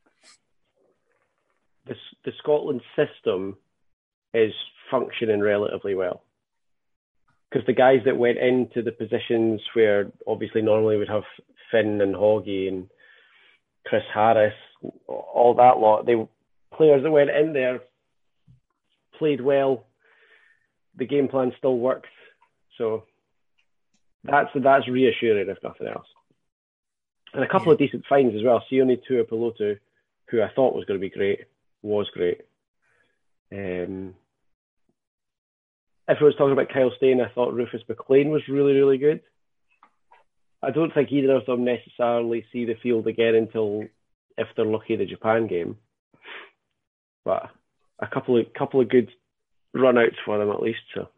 the the Scotland system is functioning relatively well. Because the guys that went into the positions where obviously normally we'd have Finn and Hoggy and Chris Harris, all that lot, they players that went in there played well. The game plan still works, so that's that's reassuring if nothing else. And a couple yeah. of decent finds as well. Sione Tuipulotu, who I thought was going to be great, was great. Um, if I was talking about Kyle Steyn, I thought Rufus McLean was really, really good. I don't think either of them necessarily see the field again until, if they're lucky, the Japan game. But a couple of couple of good run-outs for them at least. So,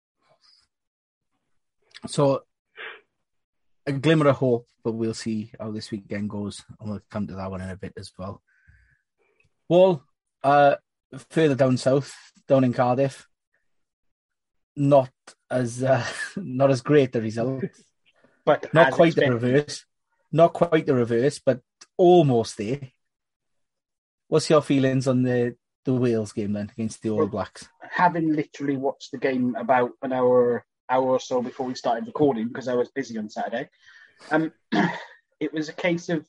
so a glimmer of hope, but we'll see how this weekend goes, and we'll come to that one in a bit as well. Well, uh, further down south, down in Cardiff, not as uh, not as great the result. But not quite expected. the reverse. Not quite the reverse, but almost there. What's your feelings on the, the Wales game then against the All well, Blacks? Having literally watched the game about an hour hour or so before we started recording, because I was busy on Saturday, um, it was a case of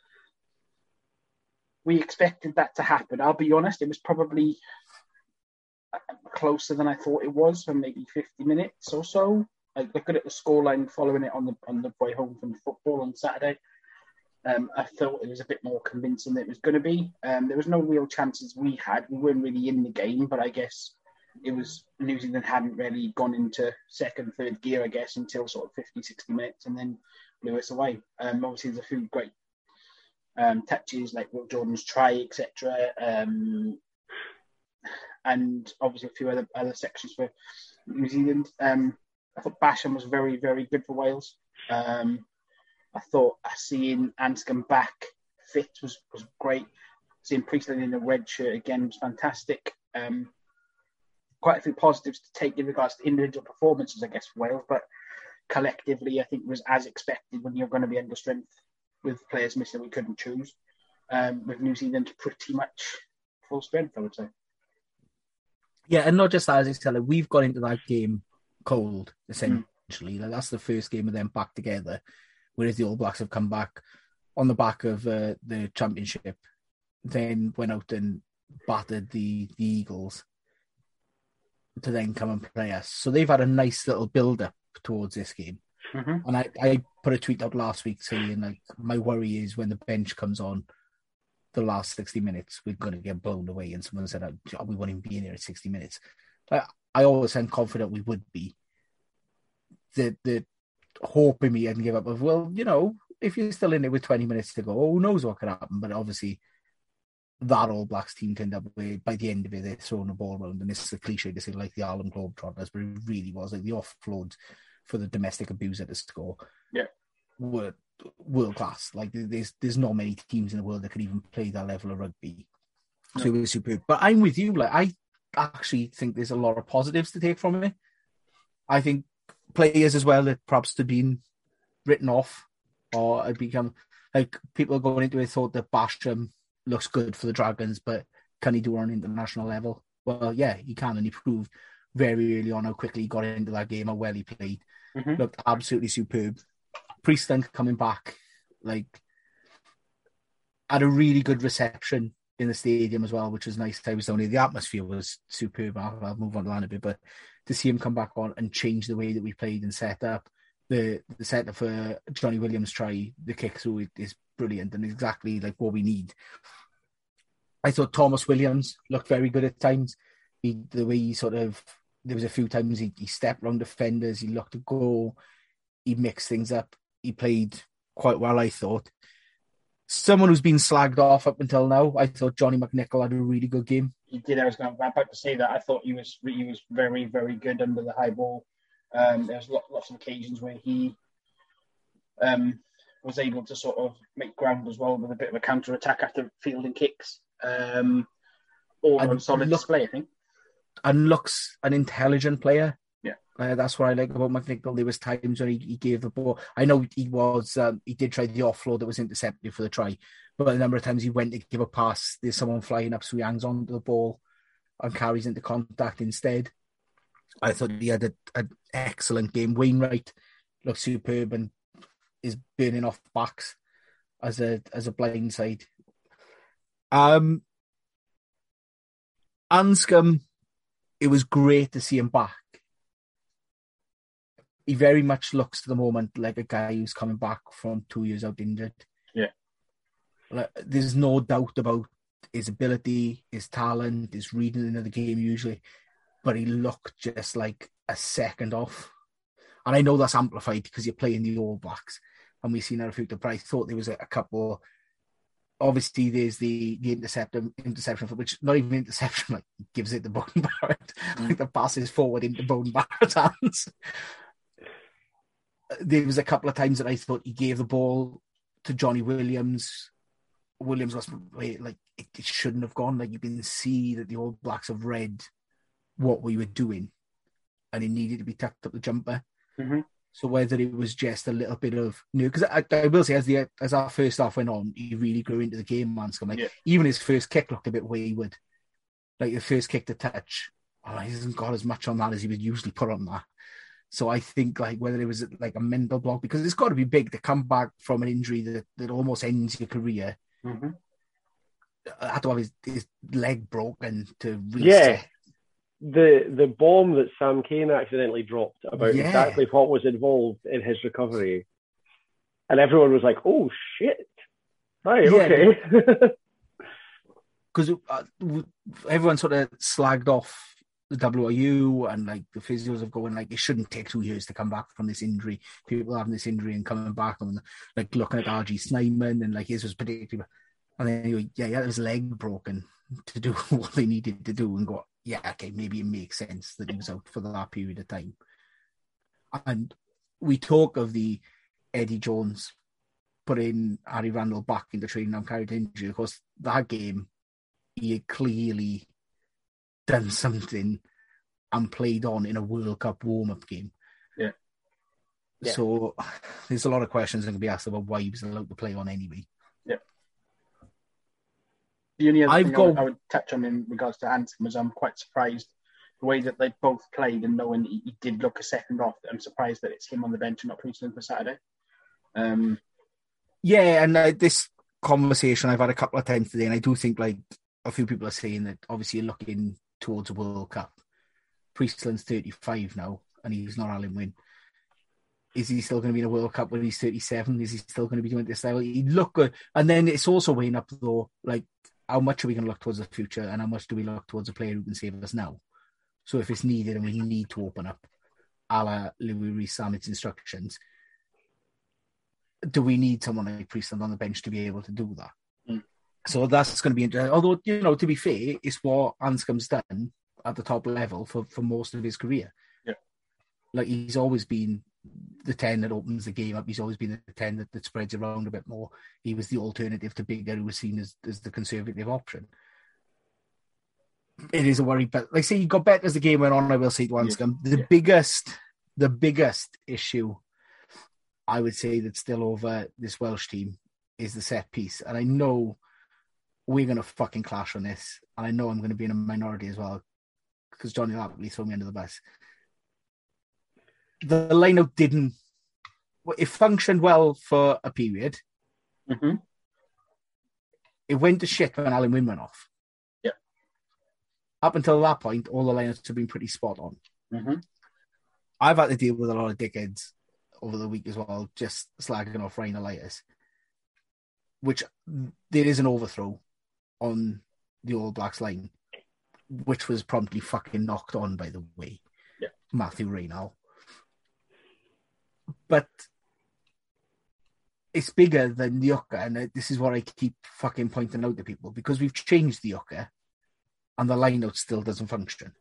we expected that to happen. I'll be honest, it was probably closer than I thought it was for maybe fifty minutes or so. Like, looking at the scoreline, following it on the on the way home from football on Saturday, um, I thought it was a bit more convincing than it was going to be. Um, there was no real chances we had. We weren't really in the game, but I guess it was New Zealand hadn't really gone into second, third gear, I guess, until sort of fifty, sixty minutes, and then blew us away. Um, obviously, there's a few great um, touches, like Will Jordan's try, et cetera. Um, and obviously a few other, other sections for New Zealand. Um, I thought Basham was very, very good for Wales. Um, I thought seeing Anscombe back fit was, was great. Seeing Priestland in the red shirt again was fantastic. Um, quite a few positives to take in regards to individual performances, I guess, for Wales, but collectively I think it was as expected when you're going to be under strength with players missing we couldn't choose. Um, with New Zealand pretty much full strength, I would say. Yeah, and not just that, as I said, like, we've got into that game cold, essentially. Mm. Like, that's the first game of them back together, whereas the All Blacks have come back on the back of uh, the championship, then went out and battered the, the Eagles to then come and play us. So they've had a nice little build-up towards this game. Mm-hmm. And I, I put a tweet out last week saying, like, my worry is when the bench comes on, the last sixty minutes, we're going to get blown away. And someone said, oh, we won't even be in here at sixty minutes. I, I always am confident we would be. The the hope in me and give up of, well, you know, if you're still in it with twenty minutes to go, who knows what could happen? But obviously, that All Blacks team turned up with, by the end of it, they're throwing the ball around, and this is a cliche to say like the Harlem Globetrotters, but it really was like the offloads for the domestic abuser to score. Yeah, were world class. Like there's there's not many teams in the world that could even play that level of rugby. So it was superb. But I'm with you. Like I actually think there's a lot of positives to take from it. I think players as well that perhaps had been written off or had become like people going into it thought that Basham looks good for the Dragons, but can he do it on an international level? Well, yeah, he can, and he proved very early on how quickly he got into that game, how well he played. Mm-hmm. Looked absolutely superb. Priestland coming back, like, had a really good reception in the stadium as well, which was nice. I was down there. The atmosphere was superb. I'll, I'll move on to that a bit, but to see him come back on and change the way that we played and set up, the the setup for Johnny Williams' try, the kick through it is brilliant and exactly like what we need. I thought Thomas Williams looked very good at times. He, the way he sort of, there was a few times he, he stepped around defenders, he looked to go, he mixed things up. He played quite well, I thought. Someone who's been slagged off up until now, I thought Johnny McNichol had a really good game. He did. I was going about to say that. I thought he was he was very, very good under the high ball. Um, there was lots, lots of occasions where he um, was able to sort of make ground as well with a bit of a counter attack after fielding kicks. Um, all on solid look, display, I think. And looks an intelligent player. Yeah, uh, that's what I like about McNichol. There was times when he, he gave the ball. I know he was um, he did try the offload that was intercepted for the try, but a number of times he went to give a pass. There's someone flying up, so he hangs on to the ball and carries into contact instead. I thought he had an excellent game. Wainwright looked superb and is burning off backs as a as a blind side. Um, Anscombe, it was great to see him back. He very much looks to the moment like a guy who's coming back from two years out injured. Yeah. Like, there's no doubt about his ability, his talent, his reading of the game usually, but he looked just like a second off. And I know that's amplified because you're playing the All Blacks and we've seen that a few times, but I thought there was a, a couple. Obviously, there's the the interception, interception, which not even interception, like gives it to Beauden Barrett, mm. like the passes forward into Beauden Barrett's hands. There was a couple of times that I thought he gave the ball to Johnny Williams. Williams was like it, it shouldn't have gone. Like you can see that the All Blacks have read what we were doing, and it needed to be tucked up the jumper. Mm-hmm. So whether it was just a little bit of new, because I, I will say as the as our first half went on, he really grew into the game, man. So like yeah. even his first kick looked a bit wayward. Like the first kick to touch, oh, he hasn't got as much on that as he would usually put on that. So I think like whether it was like a mental block, because it's got to be big to come back from an injury that, that almost ends your career. Mm-hmm. I had to have his, his leg broken to reset. Yeah. The the bomb that Sam Cane accidentally dropped about yeah. exactly what was involved in his recovery. And everyone was like, oh, shit. Right, yeah. Okay. Because uh, everyone sort of slagged off the W R U and like the physios of going like, it shouldn't take two years to come back from this injury. People having this injury and coming back and like looking at R G Snyman and like his was particularly. And then anyway, yeah, yeah, his leg broken to do what they needed to do and go, yeah, okay, maybe it makes sense that he was out for that period of time. And we talk of the Eddie Jones putting Harry Randall back into training and carried injury. Of course, that game, he had clearly done something and played on in a World Cup warm-up game. Yeah. yeah. So there's a lot of questions that can be asked about why he was allowed to play on anyway. Yeah. The only other I've thing got... I, would, I would touch on in regards to Anscombe was I'm quite surprised the way that they both played and knowing he, he did look a second off. I'm surprised that it's him on the bench and not Priestland for Saturday. Um, yeah, and uh, this conversation I've had a couple of times today, and I do think like a few people are saying that obviously you're looking towards a World Cup. Priestland's thirty-five now, and he's not Alan Wynne. Is he still going to be in a World Cup when he's thirty-seven? Is he still going to be doing this level? He look good. And then it's also weighing up though, like, how much are we going to look towards the future and how much do we look towards a player who can save us now? So if it's needed and we need to open up, a la Louis Rees-Sammet's instructions, do we need someone like Priestland on the bench to be able to do that? Mm. So that's going to be interesting. Although, you know, to be fair, it's what Anscombe's done at the top level for, for most of his career. Yeah. Like, he's always been the ten that opens the game up. He's always been the ten that, that spreads around a bit more. He was the alternative to Biggar, who was seen as, as the conservative option. It is a worry, but like I say, he got better as the game went on, I will say to Anscombe. Yeah. The yeah. biggest, the biggest issue I would say that's still over this Welsh team is the set piece. And I know we're going to fucking clash on this. And I know I'm going to be in a minority as well, because Johnny Lapley threw me under the bus. The lineup didn't, it functioned well for a period. Mm-hmm. It went to shit when Alan Wynne went off. Yeah. Up until that point, all the lineups have been pretty spot on. Mm-hmm. I've had to deal with a lot of dickheads over the week as well, just slagging off Ryan Elias, which there is an overthrow on the All Blacks line, which was promptly fucking knocked on, by the way. Yeah. Matthew Reynal. But it's bigger than the Uka, and this is what I keep fucking pointing out to people, because we've changed the Uka and the lineout still doesn't function.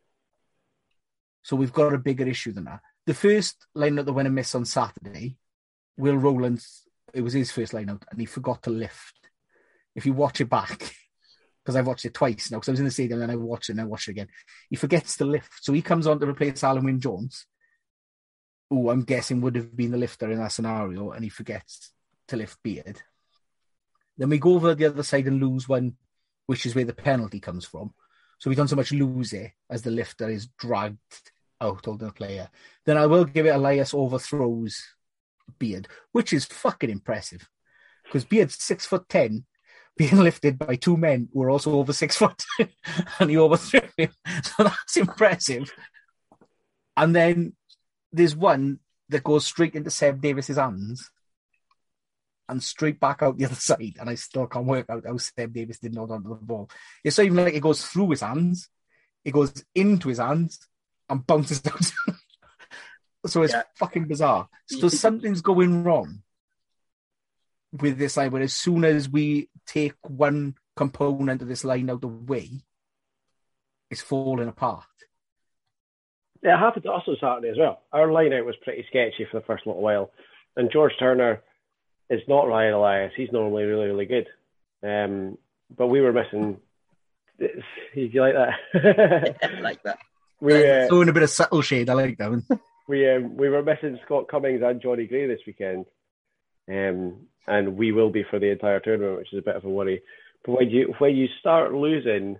So we've got a bigger issue than that. The first lineout that went and missed on Saturday, Will Rowlands, it was his first lineout, and he forgot to lift. If you watch it back, because I've watched it twice now, because I was in the stadium and I watched it and I watched it again, he forgets to lift. So he comes on to replace Alan Wynne-Jones, who I'm guessing would have been the lifter in that scenario, and he forgets to lift Beard. Then we go over the other side and lose one, which is where the penalty comes from. So we don't so much lose it as the lifter is dragged out of the player. Then I will give it Elias overthrows Beard, which is fucking impressive, because Beard's six foot ten, being lifted by two men who are also over six foot, and he overthrew him. So that's impressive. And then there's one that goes straight into Seb Davis's hands and straight back out the other side, and I still can't work out how Seb Davis didn't hold onto the ball. It's not even like it goes through his hands; it goes into his hands and bounces down. So it's yeah. fucking bizarre. So something's going wrong with this line, where as soon as we take one component of this line out of the way, it's falling apart. Yeah, it happened to us on Saturday as well. Our line out was pretty sketchy for the first little while. And George Turner is not Ryan Elias. He's normally really, really good. Um, but we were missing... Do you like that? Yeah, I like that. We, uh, throwing a bit of subtle shade. I like that one. we, um, we were missing Scott Cummings and Johnny Gray this weekend. Um, and we will be for the entire tournament, which is a bit of a worry. But when you, when you start losing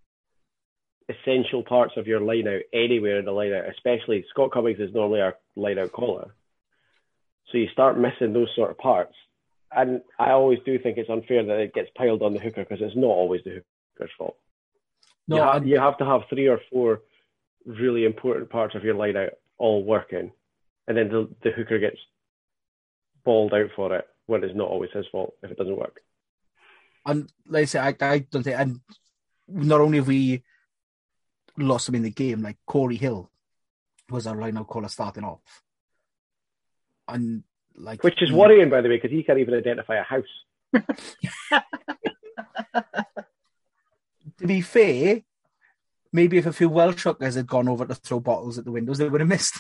essential parts of your line out anywhere in the line out, especially Scott Cummings is normally our line out caller, so you start missing those sort of parts, and I always do think it's unfair that it gets piled on the hooker, because it's not always the hooker's fault. No, you, ha- you have to have three or four really important parts of your line out all working, and then the, the hooker gets balled out for it when it's not always his fault if it doesn't work. And like I say, I, I don't think, and not only have we lost him in the game, like Corey Hill was our line-out caller starting off, and like which is he, worrying, by the way, because he can't even identify a house. To be fair, maybe if a few Welsh hookers had gone over to throw bottles at the windows, they would have missed.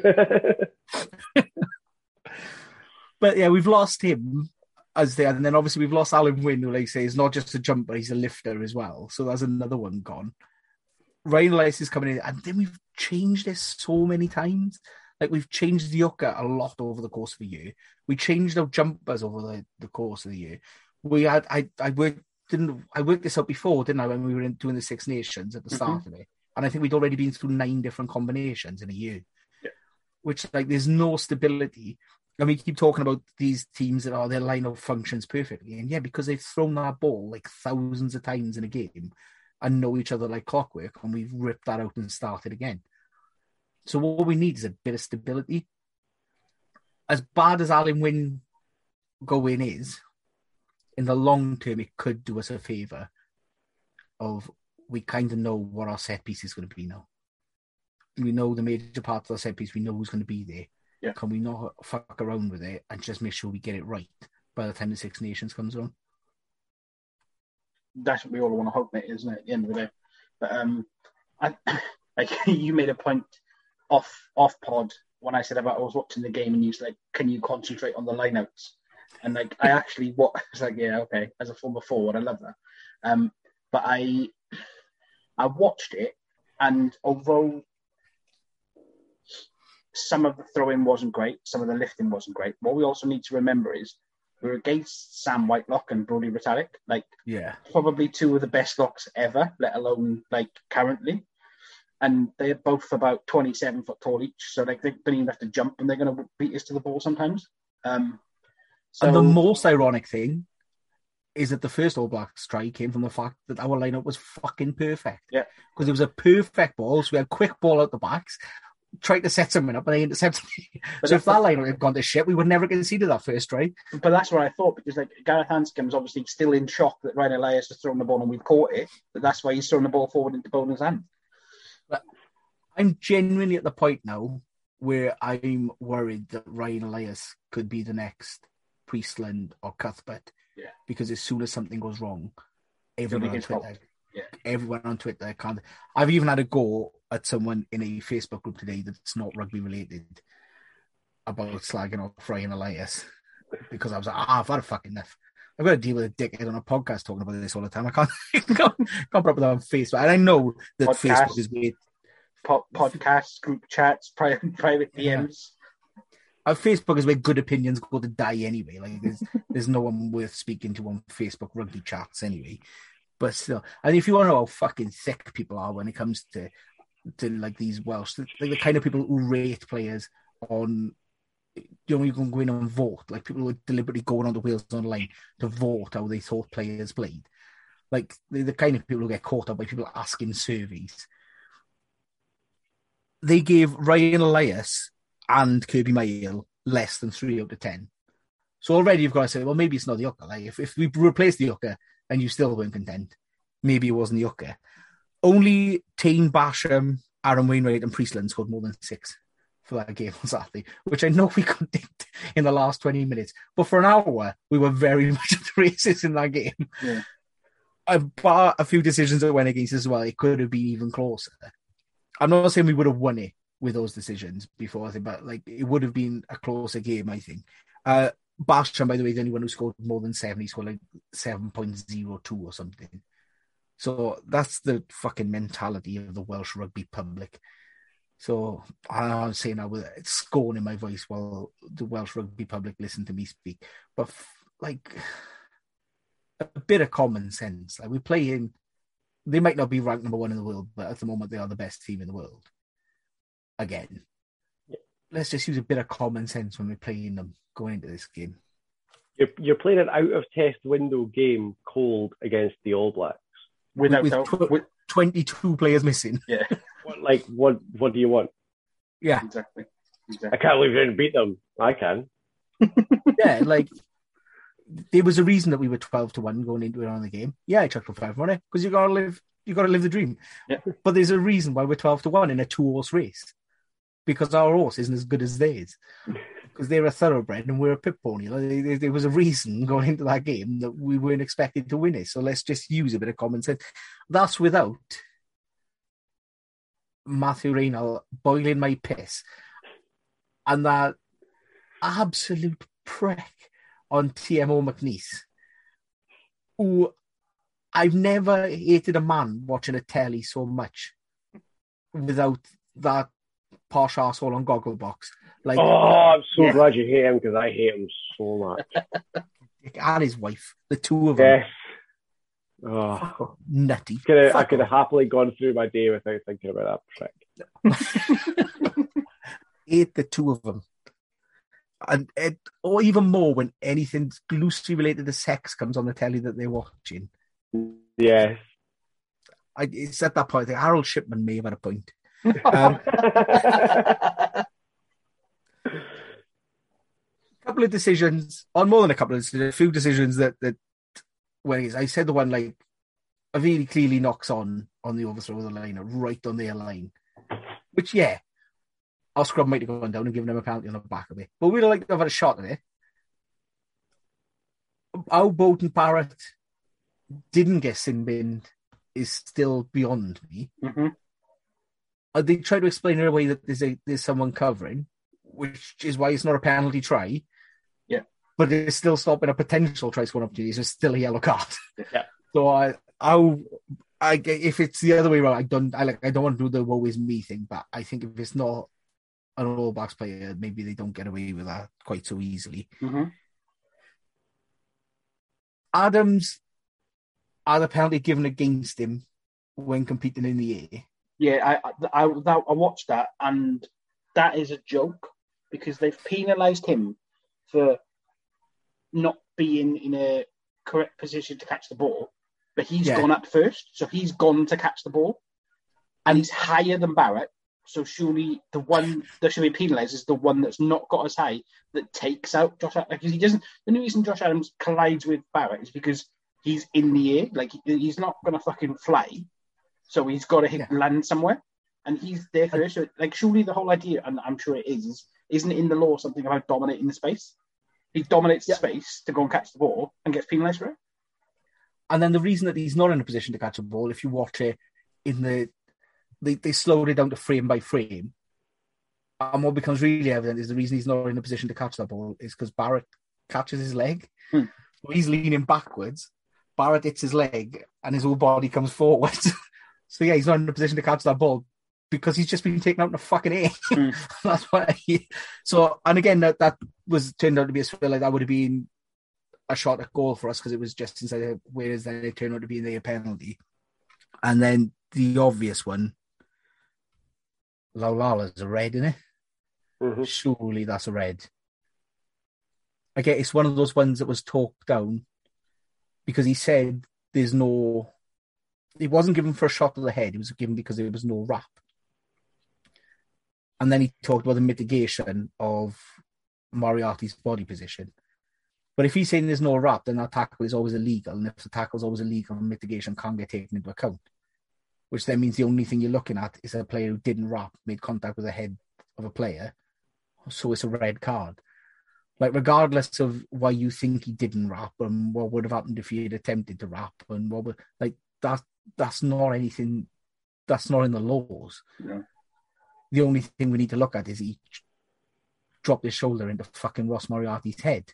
But yeah, we've lost him as the, and then obviously we've lost Alan Wynne, who, like I say, is not just a jumper, he's a lifter as well. So that's another one gone. Ryan Elias is coming in, and then we've changed this so many times. Like, we've changed the Uka a lot over the course of the year. We changed our jumpers over the, the course of the year. We had, I, I worked, didn't, I worked this out before, didn't I, when we were in, doing the Six Nations at the start mm-hmm. of it. And I think we'd already been through nine different combinations in a year. Yeah. Which, like, there's no stability. And we keep talking about these teams that are, their line-up functions perfectly. And yeah, because they've thrown that ball like thousands of times in a game and know each other like clockwork, and we've ripped that out and started again. So what we need is a bit of stability. As bad as Alan Wynne going is, in the long term, it could do us a favour of we kind of know what our set piece is going to be now. we know the major part of the set piece, we know who's going to be there. Yeah. Can we not fuck around with it and just make sure we get it right by the time the Six Nations comes on? That's what we all want to hope, mate, isn't it? At the end of the day. But um, I, like you made a point off off pod when I said about I was watching the game and you was like, "Can you concentrate on the lineouts?" And like I actually what I was like, "Yeah, okay." As a former forward, I love that. Um, but I I watched it, and although some of the throwing wasn't great, some of the lifting wasn't great, what we also need to remember is we're against Sam Whitelock and Brodie Retallick, like yeah, probably two of the best locks ever, let alone like currently. And they're both about twenty-seven foot tall each, so like they don't even have to jump, and they're going to beat us to the ball sometimes. Um, so... And the most ironic thing is that the first All Blacks try came from the fact that our lineup was fucking perfect. Yeah, because it was a perfect ball, so we had quick ball out the backs. Tried to set someone up and they intercepted me. So if that lineup had gone to shit, we would never conceded that first try. But that's what I thought, because like Gareth Hanscom's obviously still in shock that Ryan Elias has thrown the ball and we've caught it. But that's why he's thrown the ball forward into Bowden's hand. But I'm genuinely at the point now where I'm worried that Ryan Elias could be the next Priestland or Cuthbert. Yeah. Because as soon as something goes wrong, everyone on Twitter, yeah. everyone on Twitter can't. I've even had a go at someone in a Facebook group today that's not rugby related about slagging off Ryan Elias because I was like, ah, I've had a fucking enough. I've got to deal with a dickhead on a podcast talking about this all the time. I can't, can't, can't put up with that on Facebook. And I know that podcast, Facebook is weird. Po- podcasts, group chats, private, private D Ms. Yeah. Uh, Facebook is where good opinions go to die anyway. Like there's, there's no one worth speaking to on Facebook rugby chats anyway. But still, and if you want to know how fucking thick people are when it comes to to like these Welsh, like the kind of people who rate players on, you know, you can go in and vote, like people who are deliberately going on the wheels online to vote how they thought players played. Like they're the kind of people who get caught up by people asking surveys. They gave Ryan Elias and Kirby Maile less than three out of ten. So already you've got to say, well, maybe it's not the hooker. Like if, if we replaced the hooker and you still weren't content, maybe it wasn't the hooker. Only Tane Basham, Aaron Wainwright and Priestland scored more than six for that game on Saturday, which I know we couldn't in the last twenty minutes. But for an hour, we were very much at the races in that game. Yeah. Bar a few decisions that went against us as well, it could have been even closer. I'm not saying we would have won it with those decisions before, I think, but like it would have been a closer game, I think. Uh, Basham, by the way, is the only one who scored more than seven. He scored like seven point oh two or something. So that's the fucking mentality of the Welsh rugby public. So I'm saying that with scorn in my voice while the Welsh rugby public listen to me speak. But like a bit of common sense. Like we're playing, they might not be ranked number one in the world, but at the moment they are the best team in the world. Again, yeah. Let's just use a bit of common sense when we're playing them going into this game. You're, you're playing an out of test window game cold against the All Blacks. Without with, tw- with twenty-two players missing. Yeah. What, like, what What do you want? Yeah. Exactly. exactly. I can't believe you didn't beat them. I can. Yeah, like, there was a reason that we were twelve to one going into it on the game. Yeah, I chucked a five on it, because you got to live you got to live the dream. Yeah. But there's a reason why we're twelve to one in a two-horse race. Because our horse isn't as good as theirs. Because they're a thoroughbred and we're a pit pony. Like, there was a reason going into that game that we weren't expected to win it. So let's just use a bit of common sense. That's without Matthew Reynolds boiling my piss and that absolute prick on T M O McNeese, who I've never hated a man watching a telly so much without that posh arsehole on Gogglebox. Like, oh, I'm so yeah. glad you hate him because I hate him so much. And his wife, the two of them. Yes. Oh, nutty. Could have, I could have happily gone through my day without thinking about that prick. Hate the two of them. And it, or even more when anything loosely related to sex comes on the telly that they're watching. Yes. I, it's at that point, I think Harold Shipman may have had a point. Um, a couple of decisions, on more than a couple of decisions, a few decisions that, that when I said the one like, Avili clearly knocks on on the overthrow of the line, right on their line. Which, yeah, our scrum might have gone down and given him a penalty on the back of it. But we'd have liked to have had a shot at it. How Beauden Barrett didn't get sin binned is still beyond me. Mm-hmm. Uh, they try to explain it away that there's a, there's someone covering, which is why it's not a penalty try. Yeah. But it's still stopping a potential try scoring opportunity. So it's still a yellow card. Yeah. So I, I, I, if it's the other way around, I don't, I like, I don't want to do the woe is me thing. But I think if it's not an All Blacks player, maybe they don't get away with that quite so easily. Mm-hmm. Adams had a penalty given against him when competing in the air. Yeah, I, I, I, I watched that, and that is a joke because they've penalised him for not being in a correct position to catch the ball, but he's Yeah. gone up first, so he's gone to catch the ball, and he's higher than Barrett. So surely the one that should be penalised is the one that's not got as high that takes out Josh Adams. Because he doesn't. The only reason Josh Adams collides with Barrett is because he's in the air. Like he's not going to fucking fly, so he's got to hit Yeah. land somewhere, and he's there first. So, like surely the whole idea, and I'm sure it is, is isn't it in the law something about dominating the space? He dominates Yeah. the space to go and catch the ball and gets penalised for it. And then the reason that he's not in a position to catch a ball, if you watch it in the, they, they slowed it down to frame by frame. And what becomes really evident is the reason he's not in a position to catch that ball is because Barrett catches his leg. Hmm. So he's leaning backwards. Barrett hits his leg and his whole body comes forwards. So yeah, he's not in a position to catch that ball because he's just been taken out in the fucking air. Hmm. That's why. He, so, and again, that, that was turned out to be a spell like that would have been a shot at goal for us because it was just inside the, whereas then it turned out to be a penalty. And then the obvious one, Laulala's a red, isn't it? Mm-hmm. Surely that's a red. I get it's one of those ones that was talked down because he said there's no, he wasn't given for a shot to the head, it was given because there was no wrap. And then he talked about the mitigation of Moriarty's body position. But if he's saying there's no wrap, then that tackle is always illegal. And if the tackle is always illegal, mitigation can't get taken into account. Which then means the only thing you're looking at is a player who didn't wrap, made contact with the head of a player. So it's a red card. Like, regardless of why you think he didn't wrap and what would have happened if he had attempted to wrap and what would, like, that, that's not anything, that's not in the laws. Yeah. The only thing we need to look at is he dropped his shoulder into fucking Ross Moriarty's head.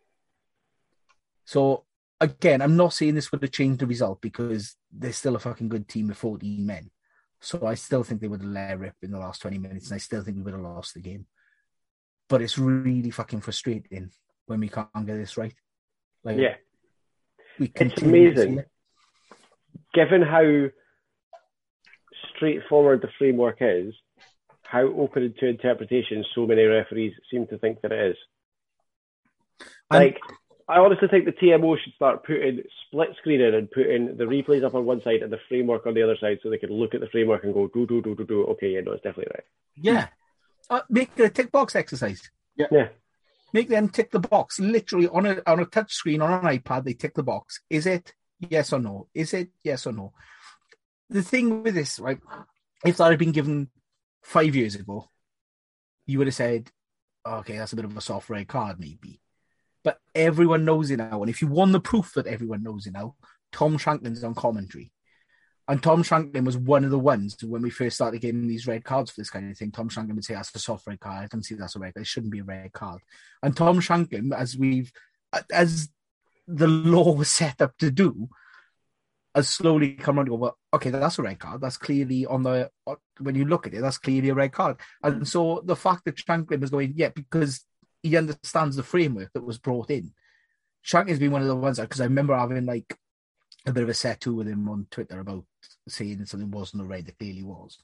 So, again, I'm not saying this would have changed the result because they're still a fucking good team with fourteen men. So I still think they would have let rip in the last twenty minutes and I still think we would have lost the game. But it's really fucking frustrating when we can't get this right. Like, Yeah. We It's continue to see amazing. it. Given how straightforward the framework is, how open to interpretation so many referees seem to think that it is. And- Like, I honestly think the T M O should start putting split screening and putting the replays up on one side and the framework on the other side so they can look at the framework and go, do, do, do, do, do. Okay, yeah, no, it's definitely right. Yeah. Uh, make it a tick box exercise. Yeah. Make them tick the box. Literally on a on a touch screen, on an iPad, they tick the box. Is it yes or no? Is it yes or no? The thing with this, right, if that had been given five years ago, you would have said, okay, that's a bit of a soft red card, maybe. But everyone knows it now. And if you want the proof that everyone knows it now, Tom Shanklin's on commentary. And Tom Shanklin was one of the ones when we first started getting these red cards for this kind of thing. Tom Shanklin would say, that's a soft red card. I don't see that's a red card. It shouldn't be a red card. And Tom Shanklin, as we've, as the law was set up to do, has slowly come around and go, well, okay, that's a red card. That's clearly on the, when you look at it, that's clearly a red card. And so the fact that Shanklin was going, yeah, because he understands the framework that was brought in. Shanklin's been one of the ones, because I remember having like a bit of a set to with him on Twitter about saying that something wasn't a red that clearly was.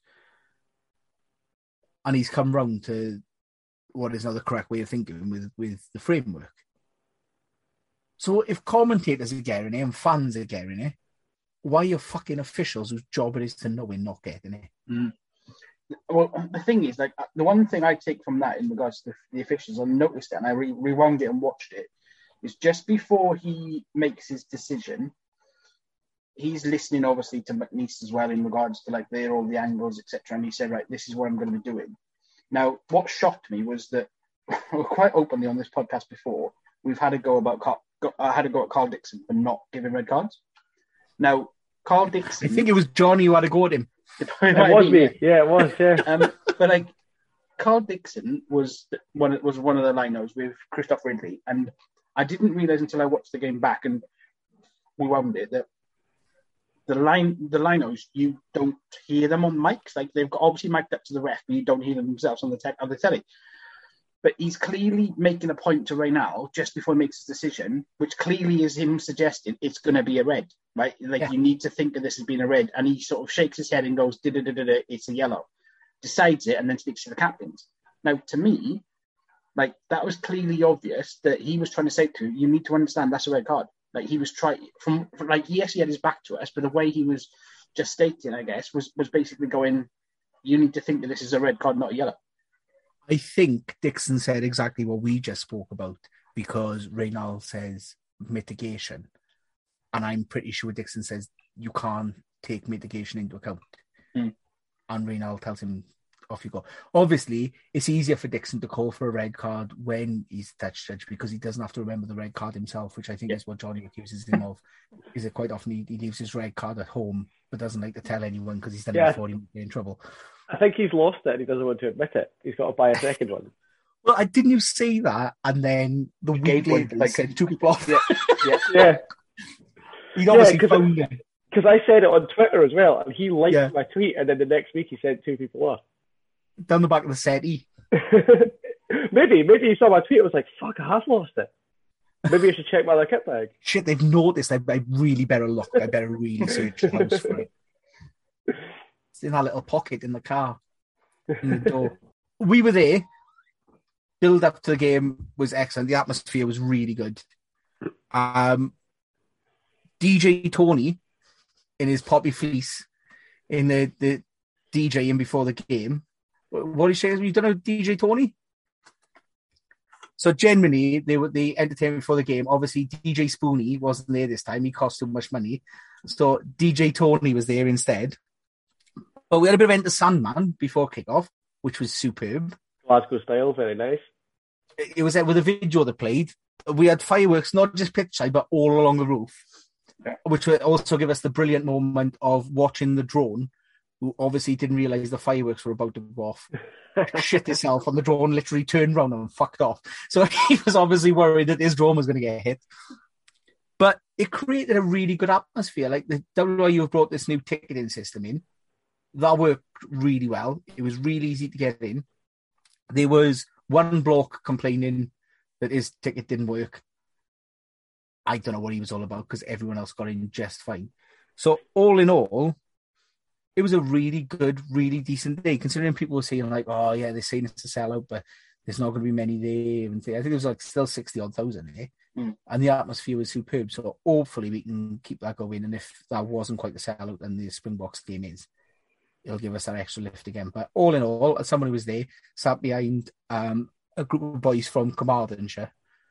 And he's come round to what is now the correct way of thinking with, with the framework. So if commentators are getting it and fans are getting it, why are fucking officials whose job it is to know and not getting it? Mm. Well, the thing is, like, the one thing I take from that in regards to the, the officials, I noticed it and I re- rewound it and watched it, is just before he makes his decision, he's listening obviously to McNeese as well in regards to like there all the angles, et cetera. And he said, right, this is what I'm going to be doing. Now, what shocked me was that we're quite openly on this podcast before. We've had a go about Carl, I had a go at Carl Dixon for not giving red cards. Now, Carl Dixon. I think it was Johnny who had a go at him. It was me. Yeah, it was. Yeah. Um, but like, Carl Dixon was one was one of the linos with Christoph Ridley, and I didn't realise until I watched the game back and we wound it that the line the linos you don't hear them on mics. Like they've got obviously mic'd up to the ref, but you don't hear them themselves on the te- on the telly. But he's clearly making a point to Reynal just before he makes his decision, which clearly is him suggesting it's going to be a red, right? Like yeah. You need to think of this as being a red, and he sort of shakes his head and goes, da da da da, it's a yellow. Decides it and then speaks to the captains. Now, to me, like that was clearly obvious that he was trying to say to you, you need to understand that's a red card. Like he was trying from, from like yes, he had his back to us, but the way he was just stating, I guess, was was basically going, you need to think that this is a red card, not a yellow. I think Dixon said exactly what we just spoke about because Reynal says mitigation, and I'm pretty sure Dixon says you can't take mitigation into account. Mm. And Reynal tells him, off you go. Obviously, it's easier for Dixon to call for a red card when he's touch judge because he doesn't have to remember the red card himself, which I think yeah. is what Johnny accuses him of. Is that quite often he, he leaves his red card at home but doesn't like to tell anyone because he's done yeah. it before he might get in trouble. I think he's lost it and he doesn't want to admit it. He's got to buy a second one. Well, I didn't you say that, and then the week later, like said two people off. Yeah, yeah. yeah. He'd obviously yeah, phoned it. Because I said it on Twitter as well, and he liked yeah. my tweet, and then the next week he sent two people off. Down the back of the settee. maybe, maybe he saw my tweet and was like, fuck, I have lost it. Maybe I should check my other kit bag. Shit, they've noticed. I, I really better look. I better really search the house for it. It's in that little pocket in the car, in the door. We were there. Build up to the game was excellent. The atmosphere was really good. Um, D J Tony, in his poppy fleece, in the, the DJing before the game. What he says, you don't know D J Tony? So generally, they were the entertainment before the game. Obviously, D J Spoonie wasn't there this time. He cost too much money. So D J Tony was there instead. But we had a bit of Enter Sandman before kickoff, which was superb. Glasgow style, very nice. It was with a video that played. We had fireworks, not just pitch side, but all along the roof, yeah. which would also give us the brilliant moment of watching the drone, who obviously didn't realise the fireworks were about to go off. Shit himself on the drone, literally turned around and fucked off. So he was obviously worried that his drone was going to get hit. But it created a really good atmosphere. Like the W I U have brought this new ticketing system in. That worked really well. It was really easy to get in. There was one bloke complaining that his ticket didn't work. I don't know what he was all about because everyone else got in just fine. So all in all, it was a really good, really decent day, considering people were saying like, oh yeah, they're saying it's a sellout, but there's not going to be many there. And I think it was like still sixty odd thousand there. Mm. And the atmosphere was superb. So hopefully we can keep that going. And if that wasn't quite the sellout, then the Springboks game is. It'll give us that extra lift again. But all in all, as someone who was there, sat behind um, a group of boys from Carmarthenshire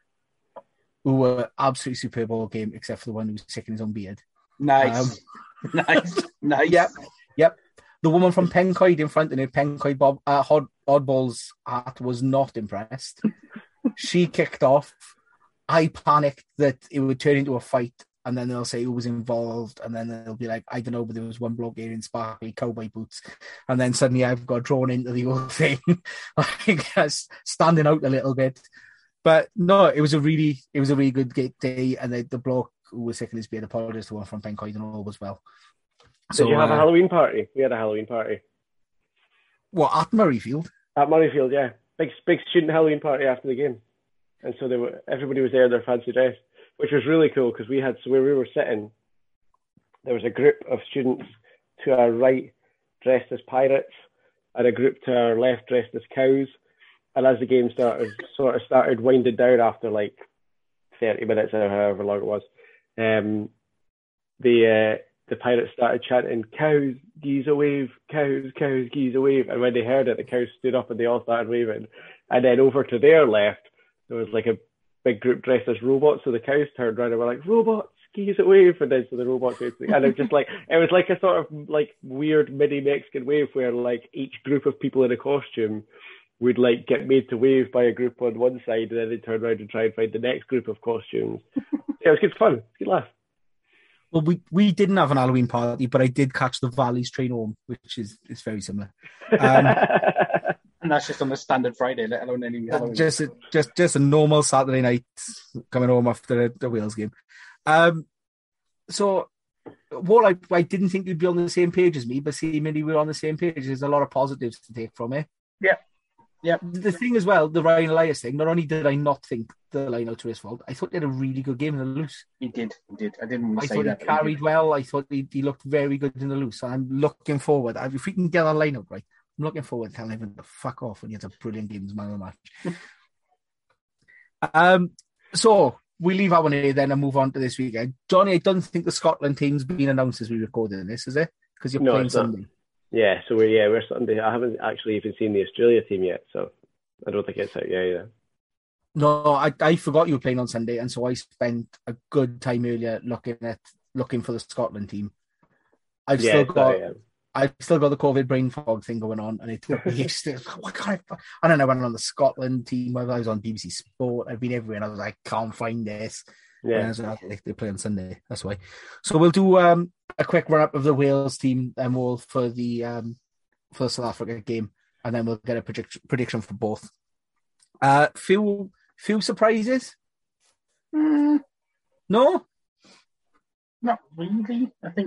who were absolutely superb all game, except for the one who was sick in his own beard. Nice. Um, nice. Nice. Yep. Yep. The woman from Pencoed in front of her, Pencoed Bob, uh, Hod, Oddball's hat, was not impressed. She kicked off. I panicked that it would turn into a fight. And then they'll say who was involved, and then they'll be like, I don't know, but there was one bloke here in sparkly cowboy boots, and then suddenly I've got drawn into the whole thing, like standing out a little bit. But no, it was a really, it was a really good day, and the, the bloke who was sick in his beard apologised to one from Pencoed and all was well. So, Did you have uh, a Halloween party? We had a Halloween party. What, at Murrayfield? At Murrayfield, yeah, big big student Halloween party after the game, and so they were everybody was there in their fancy dress. Which was really cool because we had, so where we were sitting, there was a group of students to our right dressed as pirates and a group to our left dressed as cows. And as the game started, sort of started winding down after like thirty minutes or however long it was, um, the uh, the pirates started chanting, cows, geese a wave, cows, cows, geese a wave. And when they heard it, the cows stood up and they all started waving. And then over to their left, there was like a big group dressed as robots, so the cows turned around and were like, robots, skis a wave, and then so the robots basically, and it just like it was like a sort of like weird mini Mexican wave where like each group of people in a costume would like get made to wave by a group on one side, and then they turn around and try and find the next group of costumes. Yeah, it was good fun, good laugh. Well, we, we didn't have an Halloween party, but I did catch the Valleys train home, which is is very similar. Um, and that's just on the standard Friday, let alone any Halloween. Just a, just just a normal Saturday night coming home after the, the Wales game. Um, so, what I, I didn't think you'd be on the same page as me, but seemingly we're on the same page. There's a lot of positives to take from it. Yeah. Yeah. The thing as well, the Ryan Elias thing, not only did I not think the line-out was his fault, I thought he had a really good game in the loose. He did, he did. I didn't want to I say thought that. he carried he well. I thought he, he looked very good in the loose. And I'm looking forward. If we can get that line-out right, I'm looking forward to telling him to fuck off when he has a brilliant game as man of the match. um, so, we leave that one here then and move on to this weekend. Johnny, I don't think the Scotland team's been announced as we recorded this, is it? Because you're no, playing Sunday. Yeah, so we're, yeah, we're Sunday. I haven't actually even seen the Australia team yet, so I don't think it's out yet either. No, I, I forgot you were playing on Sunday, and so I spent a good time earlier looking at looking for the Scotland team. I've yeah, still got sorry, yeah. I've still got the COVID brain fog thing going on, and it took me still. What can't I? And then I went on the Scotland team. Whether I was on B B C Sport, I've been everywhere, and I was like, can't find this. Yeah, and I was like, they play on Sunday. That's why. So we'll do um, a quick run up of the Wales team, and we'll for the um, for the South Africa game, and then we'll get a prediction prediction for both. Uh, few few surprises. Mm, no, not really. I think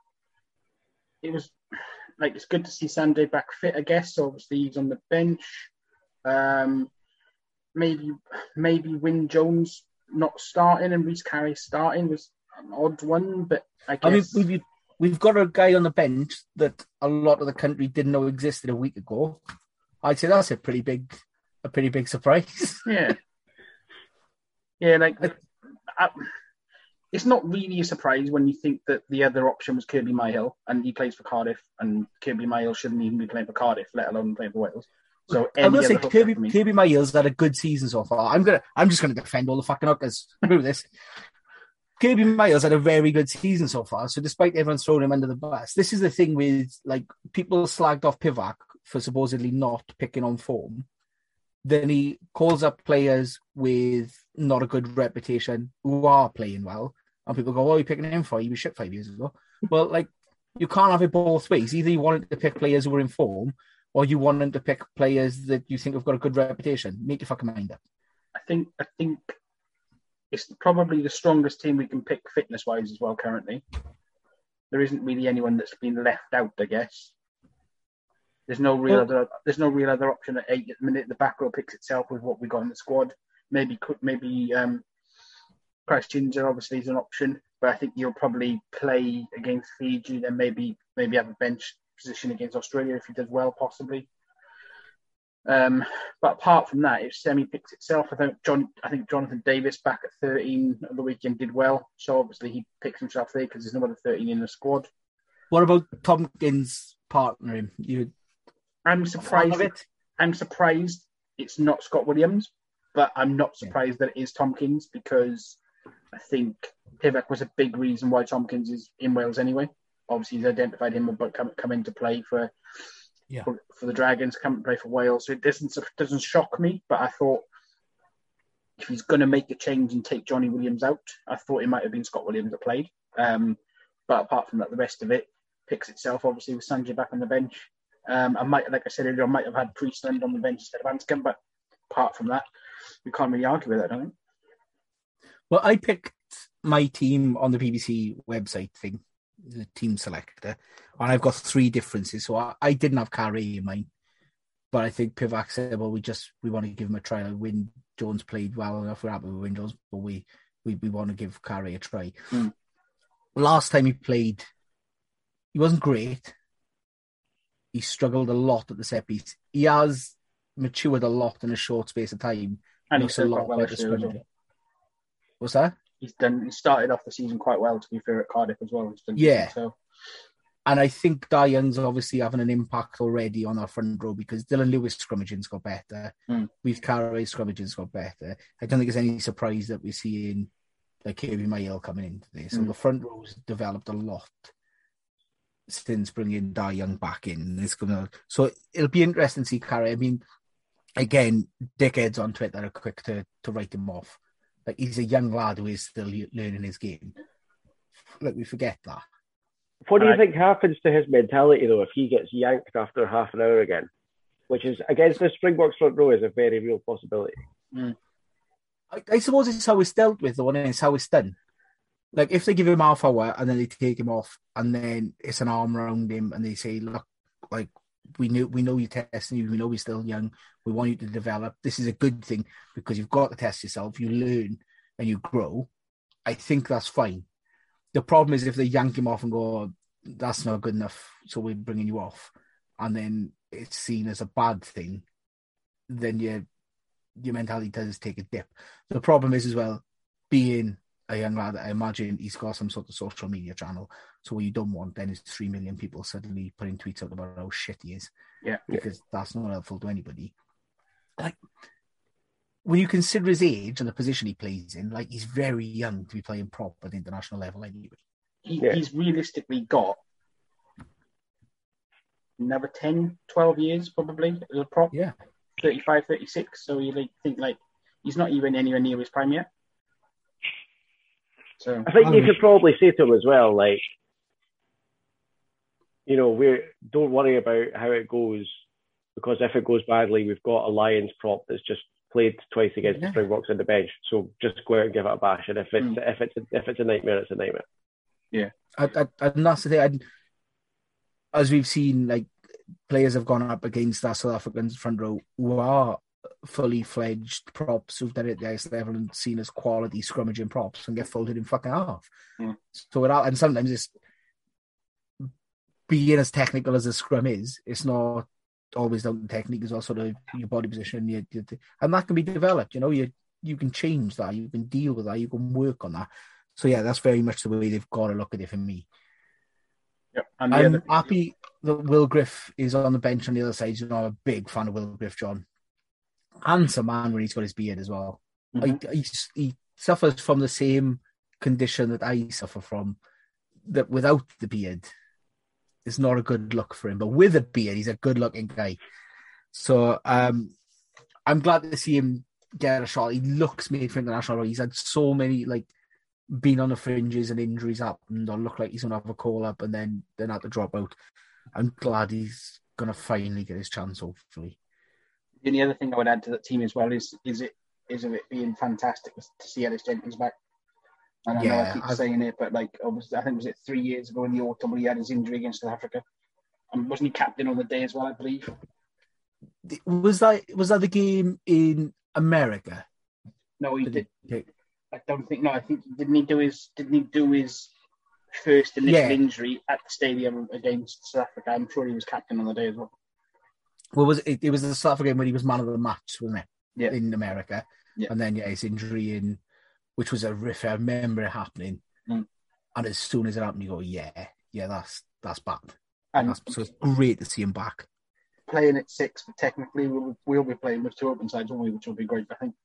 it was like it's good to see Sunday back fit. I guess obviously he's on the bench. Um, maybe maybe Wyn Jones not starting and Rhys Carey starting was an odd one, but I guess I mean we've we've got a guy on the bench that a lot of the country didn't know existed a week ago. I'd say that's a pretty big a pretty big surprise. Yeah, yeah, like I, it's not really a surprise when you think that the other option was Kirby Myhill and he plays for Cardiff, and Kirby Myhill shouldn't even be playing for Cardiff, let alone playing for Wales. So I will say Kirby, Kirby Myhill's had a good season so far. I'm gonna, I'm just gonna defend all the fucking hookers. Agree with this. Kirby Myhill's had a very good season so far. So despite everyone throwing him under the bus, this is the thing with like people slagged off Pivac for supposedly not picking on form. Then he calls up players with not a good reputation who are playing well, and people go, "Oh, you're picking him for? He was shit five years ago." Well, like you can't have it both ways. Either you wanted to pick players who were in form, or you want them to pick players that you think have got a good reputation. Make your fucking mind up. I think I think it's probably the strongest team we can pick fitness-wise as well currently. There isn't really anyone that's been left out, I guess. There's no real well, other there's no real other option at eight at the minute. The back row picks itself with what we got in the squad. Maybe maybe um, Christ Ginger obviously is an option, but I think you'll probably play against Fiji, then maybe maybe have a bench position against Australia if he does well, possibly. Um, but apart from that, if Semi picks itself, I think John, I think Jonathan Davis back at thirteen at the weekend did well. So obviously he picks himself there because there's no other thirteen in the squad. What about Tompkins partnering? You, I'm surprised. It, I'm surprised it's not Scott Williams, but I'm not surprised yeah. that it is Tompkins because I think Pivac was a big reason why Tompkins is in Wales anyway. Obviously, he's identified him about come, come into play for, yeah. for for the Dragons, come and play for Wales. So it doesn't doesn't shock me. But I thought if he's going to make a change and take Johnny Williams out, I thought it might have been Scott Williams that played. Um, but apart from that, the rest of it picks itself. Obviously, with Sanjay back on the bench, um, I might, like I said earlier, I might have had Priestland on the bench instead of Anscombe. But apart from that, we can't really argue with that, I don't think. Well, I picked my team on the B B C website thing. The team selector, and I've got three differences. So I, I didn't have Carey in mind, but I think Pivac said, "Well, we just we want to give him a try." Wyn Jones played well enough. We're happy with Wyn Jones, but we we, we want to give Carey a try. Mm. Last time he played, he wasn't great. He struggled a lot at the set piece. He has matured a lot in a short space of time. And he's a lot better scrummager. What's that? He's done. He started off the season quite well, to be fair, at Cardiff as well. Yeah. So. And I think Diane's obviously having an impact already on our front row because Dylan Lewis scrummaging's got better. Mm. We've Carey scrummaging's got better. I don't think it's any surprise that we're seeing like Kirby Mayo coming into this. So Mm. the front row's developed a lot since bringing Dar Young back in. It's gonna, so it'll be interesting to see Carey. I mean, again, dickheads on Twitter are quick to, to write him off. Like, he's a young lad who is still learning his game. Like, we forget that. What do you Right. think happens to his mentality, though, if he gets yanked after half an hour again? Which is, against the Springboks front row, is a very real possibility. Mm. I, I suppose it's how it's dealt with, though, and it's how it's done. Like, if they give him half hour and then they take him off, and then it's an arm around him, and they say, "Look, like we knew, we know you're testing you. We know you're still young. We want you to develop. This is a good thing because you've got to test yourself. You learn and you grow." I think that's fine. The problem is if they yank him off and go, "That's not good enough, so we're bringing you off," and then it's seen as a bad thing, then your your mentality does take a dip. The problem is as well, being a young lad, I imagine he's got some sort of social media channel. So what you don't want then is three million people suddenly putting tweets out about how shit he is. Yeah. Because that's not helpful to anybody. Like, when you consider his age and the position he plays in, like, he's very young to be playing prop at the international level anyway. He, Yeah. He's realistically got another ten, twelve years probably as a prop. Yeah. thirty-five, thirty-six. So you like, think like he's not even anywhere near his prime yet. So I think you Um, could probably say to him as well, like, you know, we don't worry about how it goes, because if it goes badly, we've got a Lions prop that's just played twice against Yeah. the Springboks on the bench. So just go out and give it a bash. And if it's Mm. if it's a, if it's a nightmare, it's a nightmare. I, I, and that's the thing. I, as we've seen, like, players have gone up against our South African front row who are fully fledged props who've done it at the highest level and seen as quality scrummaging props and get folded in fucking half. Mm. So it, and sometimes it's being as technical as a scrum is, it's not always down to technique as well, sort of your body position, your, your, and that can be developed. You know, you you can change that, you can deal with that, you can work on that. So yeah, that's very much the way they've got to look at it for me. yeah. And the I'm other, happy that Will Griff is on the bench on the other side. You know, I'm a big fan of Will Griff, John. Handsome man when he's got his beard as well. Mhm. I, he, he suffers from the same condition that I suffer from, that without the beard, it's not a good look for him. But with a beard, he's a good-looking guy. So um, I'm glad to see him get a shot. He looks made for international. He's had so many, like, been on the fringes and injuries happened, or look like he's going to have a call-up and then, then have to drop out. I'm glad he's going to finally get his chance, hopefully. the only other thing I would add to that team as well is is it is of it being fantastic to see Ellis Jenkins back. And I know Yeah, I keep I've- saying it, but like obviously, I think was it three years ago in the autumn when he had his injury against South Africa, and wasn't he captain on the day as well? I believe. Was that was that the game in America? No, he Did did. he- I don't think. No, I think didn't he do his didn't he do his first initial Yeah. injury at the stadium against South Africa? I'm sure he was captain on the day as well. Well, was it? It was the South Africa game when he was man of the match, wasn't it? Yeah. In America, Yeah. and then yeah, his injury in, which was a riff. I remember it happening, Mm. and as soon as it happened, you go, yeah, yeah, that's that's bad. And That's, so it's great to see him back. playing at six, but technically we'll, we'll be playing with two open sides, won't we? Which will be great, I think.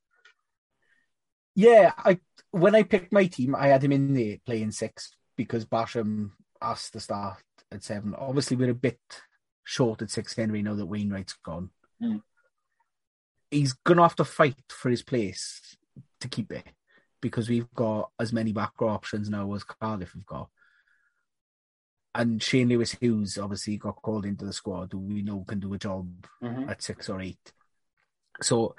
Yeah, I when I picked my team, I had him in there playing six because Basham asked to start at seven. Obviously, we're a bit short at six anyway now that Wainwright's gone. Mm. He's gonna have to fight for his place to keep it because we've got as many back row options now as Cardiff have got. And Shane Lewis Hughes obviously got called into the squad, who we know can do a job Mhm. at six or eight. So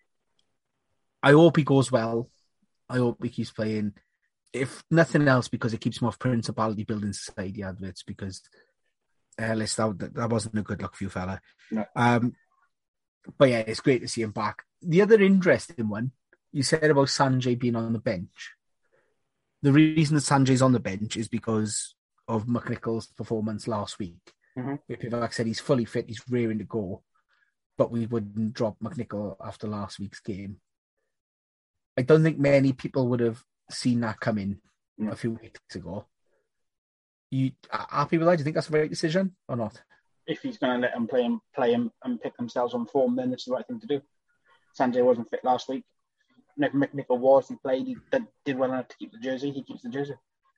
I hope he goes well. I hope he keeps playing. If nothing else, because it keeps him off Principality Building Society adverts, because Ellis, that, that wasn't a good look for you, fella. No. Um, but yeah, it's great to see him back. The other interesting one, you said about Sanjay being on the bench. The reason that Sanjay's on the bench is because of McNichol's performance last week. Mhm. Pivac said he's fully fit, he's raring to go, but we wouldn't drop McNichol after last week's game. I don't think many people would have seen that coming No. a few weeks ago. You are happy with that? Do you think that's the right decision or not? If he's going to let them play and play him and pick themselves on form, then it's the right thing to do. Sanjay wasn't fit last week. McNichol was, he played, he did, did well enough to keep the jersey, he keeps the jersey.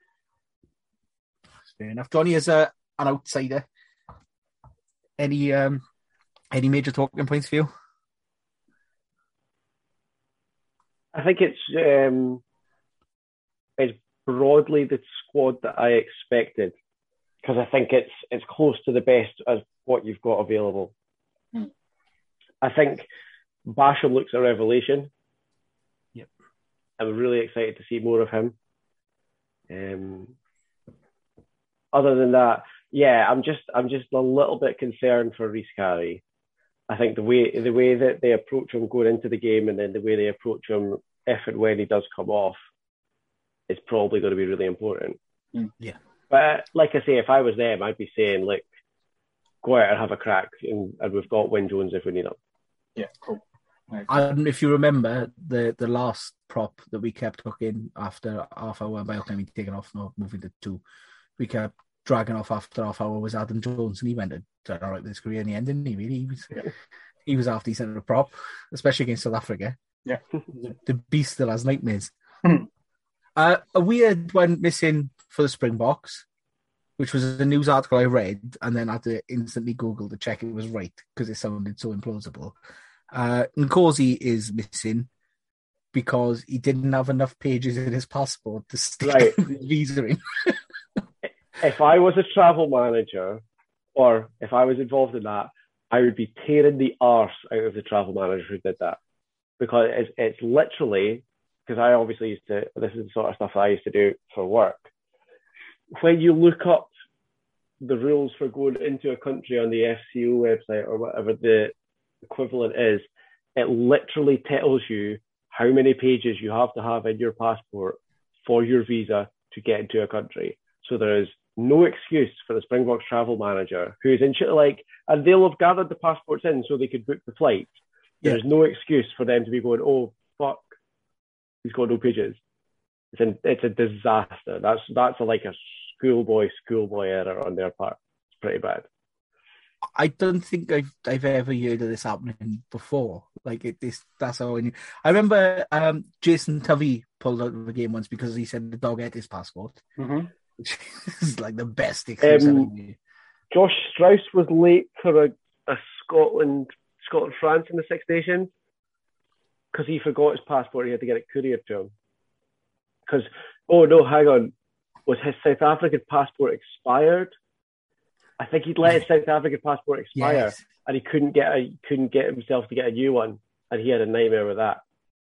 Fair enough. Johnny, as a, an outsider, any um, any major talking points for you? I think it's um, it's broadly the squad that I expected, because I think it's it's close to the best as what you've got available. Hmm. I think Basham looks a revelation. Yep. I'm really excited to see more of him. Um, other than that, yeah, I'm just I'm just a little bit concerned for Rhys Carey. I think the way the way that they approach him going into the game, and then the way they approach him if and when he does come off, is probably going to be really important. Mm. Yeah. But like I say, if I was them, I'd be saying, like, go out and have a crack, and, and we've got Wyn Jones if we need him. Yeah, cool. And if you remember, the, the last prop that we kept hooking after half hour, by time he'd taken off, no, moving to two, we kept dragging off after half hour was Adam Jones, and he went to all right with his career in the end, didn't he? Really, he was yeah. he was half decent at a prop, especially against South Africa. Yeah, the, the beast still has nightmares. uh, a weird one missing for the Springboks, which was a news article I read and then had to instantly Google to check it was right because it sounded so implausible. Uh, Nkosi is missing because he didn't have enough pages in his passport to stick right. his visa in. If I was a travel manager, or if I was involved in that, I would be tearing the arse out of the travel manager who did that. Because it's, it's literally, because I obviously used to, this is the sort of stuff I used to do for work. When you look up the rules for going into a country on the F C O website or whatever the equivalent is, it literally tells you how many pages you have to have in your passport for your visa to get into a country. So there is no excuse for the Springboks travel manager who's in shit like, and they'll have gathered the passports in so they could book the flight. Yeah. There's no excuse for them to be going, oh, fuck, he's got no pages. It's, an, it's a disaster. That's that's a, like a schoolboy, schoolboy error on their part. It's pretty bad. I don't think I've I've ever heard of this happening before. Like it, this, that's how I knew. I remember um, Jason Tovey pulled out of the game once because he said the dog ate his passport, mm-hmm. which is like the best excuse um, ever. Josh Strauss was late for a, a Scotland Scotland France in the Six Nations because he forgot his passport. He had to get it couriered to him. Because oh no, hang on, was his South African passport expired? I think he'd let his South African passport expire, Yes. and he couldn't get a couldn't get himself to get a new one, and he had a nightmare with that.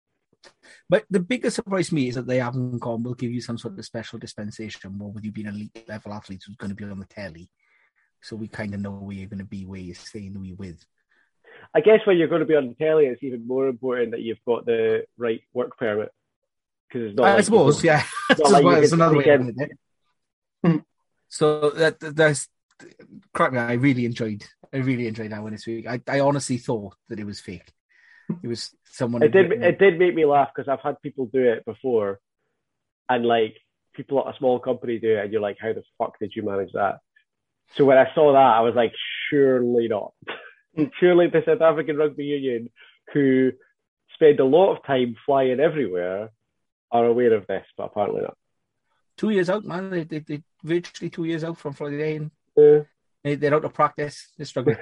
But the biggest surprise to me is that they haven't gone, we'll give you some sort of special dispensation, or with you being an elite level athlete who's going to be on the telly, so we kind of know where you're going to be, where you're staying, who you're with. I guess when you're going to be on the telly, it's even more important that you've got the right work permit. Because it's not. I like suppose, can, yeah. It's not like you That's can another way take of in- doing it. So that that's crack me. I really enjoyed. I really enjoyed that one this week. I, I honestly thought that it was fake. It was someone. It did. It did make me laugh because I've had people do it before, and like people at a small company do it, and you're like, "How the fuck did you manage that?" So when I saw that, I was like, "Surely not. Surely the South African Rugby Union, who spend a lot of time flying everywhere, are aware of this, but apparently not." Two years out, man. They they, they virtually two years out from Friday, and Uh, they, they're out of practice. They're struggling.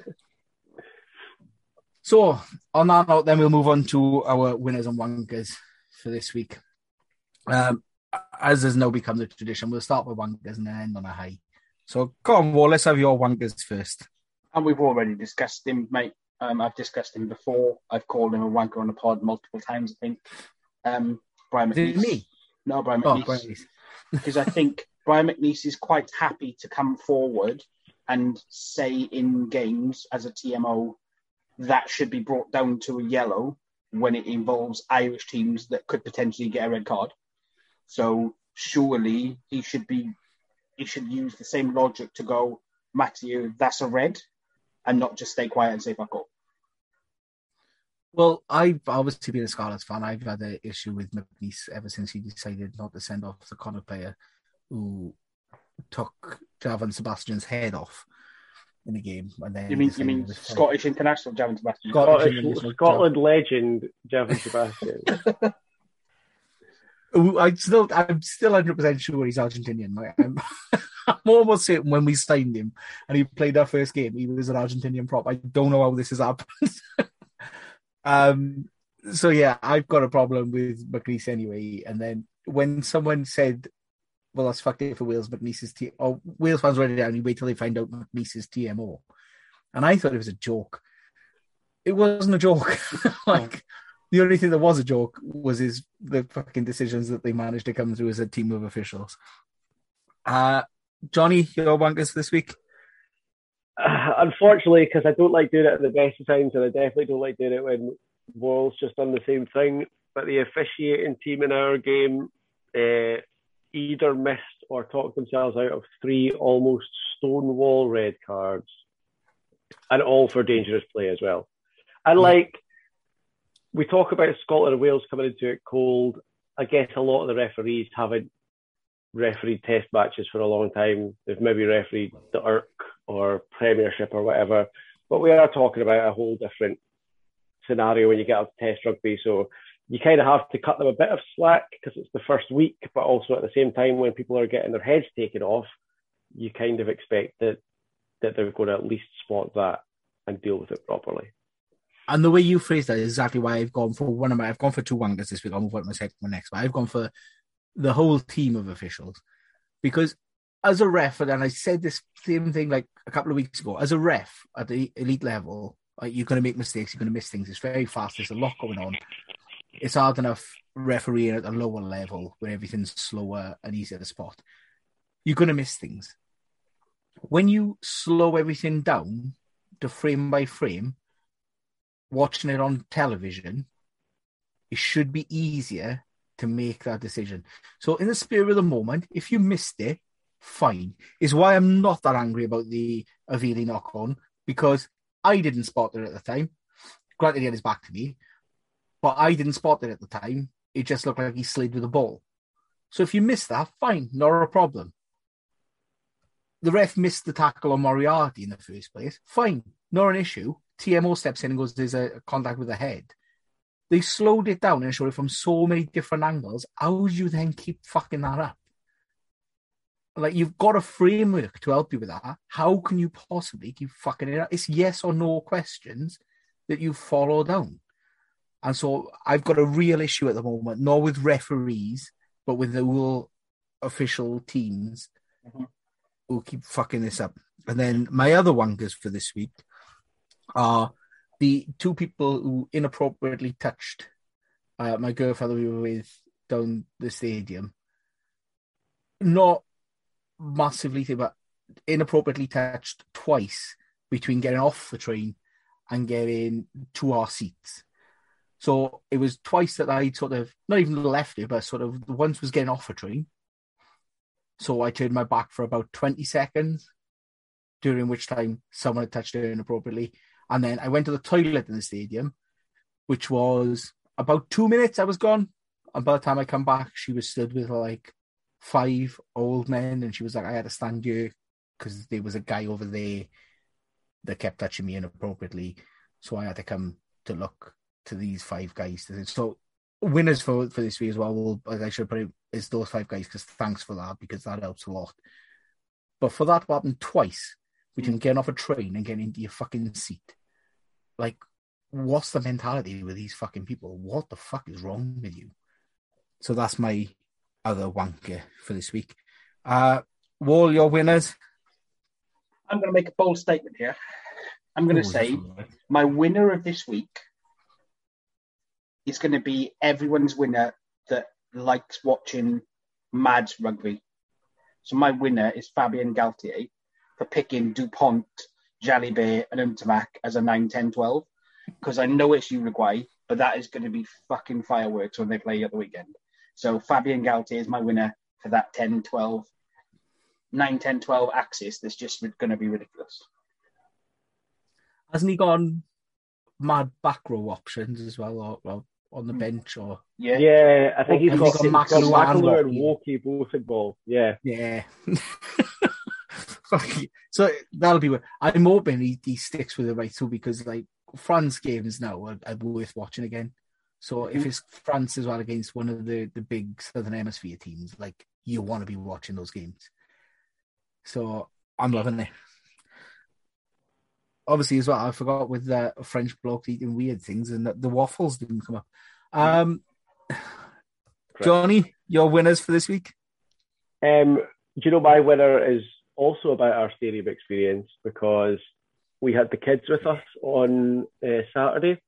So, on that note, then we'll move on to our winners and wankers for this week. Um, as has now become the tradition, we'll start with wankers and then end on a high. So, go on, Wall, let's have your wankers first. And we've already discussed him, mate. Um, I've discussed him before. I've called him a wanker on the pod multiple times, I think. Um, Brian Did McNeese. me? No, Brian Oh, McNeese. Brian McNeese. Because I think Brian McNeese is quite happy to come forward and say in games as a T M O that should be brought down to a yellow when it involves Irish teams that could potentially get a red card. So surely he should be he should use the same logic to go, Matthew, that's a red, and not just stay quiet and say fuck off. Well, I've obviously been a Scarlets fan. I've had an issue with McNeese ever since he decided not to send off the Connacht player who took Javan Sebastian's head off. in the game. And then You mean you mean Scottish international Javan Sebastian? Scottish, Scottish Scotland legend Javan Sebastian. I'm still, I'm still one hundred percent sure he's Argentinian. Like, I'm, I'm almost certain when we signed him and he played our first game, he was an Argentinian prop. I don't know how this has happened. um, so yeah, I've got a problem with McNeese anyway. And then when someone said, "Well, that's fucked it for Wales, McNeese's T," or Wales fans write it down, you wait till they find out McNeese's T M O, and I thought it was a joke. It wasn't a joke. Like. The only thing that was a joke was his the fucking decisions that they managed to come through as a team of officials. Uh, Johnny, your wankers this week? Uh, unfortunately, because I don't like doing it at the best of times, and I definitely don't like doing it when Wales just done the same thing. But the officiating team in our game uh, either missed or talked themselves out of three almost stonewall red cards, and all for dangerous play as well. And like. We talk about Scotland and Wales coming into it cold. I guess a lot of the referees haven't refereed test matches for a long time. They've maybe refereed the I R C or Premiership or whatever. But we are talking about a whole different scenario when you get up to test rugby. So you kind of have to cut them a bit of slack because it's the first week. But also at the same time, when people are getting their heads taken off, you kind of expect that, that they're going to at least spot that and deal with it properly. And the way you phrased that is exactly why I've gone for one of my, I've gone for two wankers this week. I'll move on to my second one next, but I've gone for the whole team of officials. Because as a ref, and I said this same thing like a couple of weeks ago, as a ref at the elite level, like, you're going to make mistakes, you're going to miss things. It's very fast, there's a lot going on. It's hard enough refereeing at a lower level where everything's slower and easier to spot. You're going to miss things. When you slow everything down to frame by frame, watching it on television, it should be easier to make that decision. So in the spirit of the moment, if you missed it, fine. Is why I'm not that angry about the Avili knock-on, because I didn't spot it at the time. Granted, he had his back to me, but I didn't spot it at the time. It just looked like he slid with the ball. So if you missed that, fine, not a problem. The ref missed the tackle on Moriarty in the first place. Fine, not an issue. T M O steps in and goes, there's a contact with the head. They slowed it down and showed it from so many different angles. How would you then keep fucking that up? Like, you've got a framework to help you with that. How can you possibly keep fucking it up? It's yes or no questions that you follow down. And so I've got a real issue at the moment, not with referees, but with the whole official teams mm-hmm. who keep fucking this up. And then my other wankers for this week are the two people who inappropriately touched uh, my girlfriend we were with down the stadium. Not massively, but inappropriately touched twice between getting off the train and getting to our seats. So it was twice that I sort of, not even left it, but sort of once was getting off a train. So I turned my back for about twenty seconds, during which time someone had touched her inappropriately. And then I went to the toilet in the stadium, which was about two minutes I was gone. And by the time I come back, she was stood with like five old men. And she was like, I had to stand here because there was a guy over there that kept touching me inappropriately. So I had to come to look to these five guys. So winners for, for this week as well, well, I should put it, is those five guys, because thanks for that, because that helps a lot. But for that to happen twice, between getting off a train and getting into your fucking seat, like, what's the mentality with these fucking people? What the fuck is wrong with you? So that's my other wanker for this week. Uh, Wall, your winners? I'm going to make a bold statement here. I'm going to oh, say right. my winner of this week is going to be everyone's winner that likes watching Mads rugby. So my winner is Fabien Galthié for picking DuPont, Jalibert and Ntamak as a nine, ten, twelve, because I know it's Uruguay, but that is going to be fucking fireworks when they play at the weekend. So Fabien Galthié is my winner for that ten, twelve, nine, ten, twelve axis that's just going to be ridiculous. Hasn't he gone mad back row options as well, or, or on the bench? Or Yeah, yeah I think he's got, he got Macalu and Woki both involved. Yeah. Yeah. So that'll be. I'm hoping he, he sticks with it right through because like France games now are, are worth watching again. So mm-hmm. if it's France as well against one of the, the big Southern Hemisphere teams, like you want to be watching those games. So I'm loving it. Obviously, as well, I forgot with uh, a French bloke eating weird things and the, the waffles didn't come up. Um, Johnny, your winners for this week? Um, do you know my winner is also about our stadium experience because we had the kids with us on uh, Saturday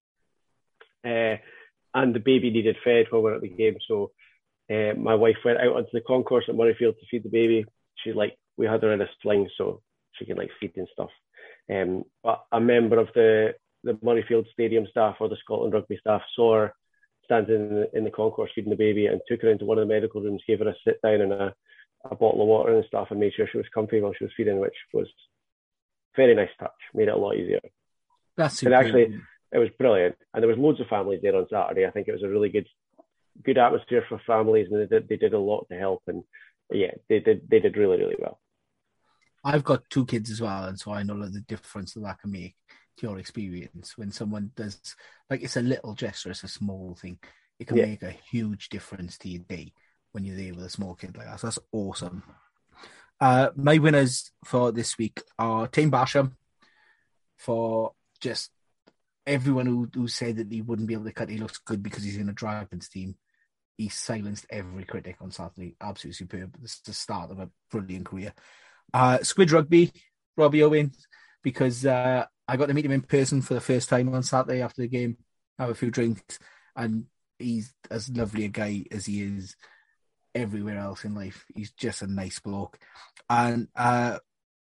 uh, and the baby needed fed while we were at the game. So uh, my wife went out onto the concourse at Murrayfield to feed the baby. She like, we had her in a sling so she can like feed and stuff. Um, but a member of the, the Murrayfield Stadium staff or the Scotland Rugby staff saw her standing in the, in the concourse feeding the baby and took her into one of the medical rooms, gave her a sit down and a, a bottle of water and stuff and made sure she was comfy while she was feeding, which was very nice touch, made it a lot easier. That's and actually, it was brilliant. And there was loads of families there on Saturday. I think it was a really good good atmosphere for families and they did, they did a lot to help. And yeah, they did they did really, really well. I've got two kids as well, and so I know the difference that that can make to your experience when someone does, like, it's a little gesture, it's a small thing. It can yeah. make a huge difference to your day when you're there with a small kid like that. So that's awesome. Uh, my winners for this week are Team Basham for just everyone who, who said that he wouldn't be able to cut. He looks good because he's in a Dragons team. He silenced every critic on Saturday. Absolutely superb. This is the start of a brilliant career. Uh, Squid Rugby, Robbie Owen, because uh, I got to meet him in person for the first time on Saturday after the game, have a few drinks, and he's as lovely a guy as he is everywhere else in life. He's just a nice bloke. And uh,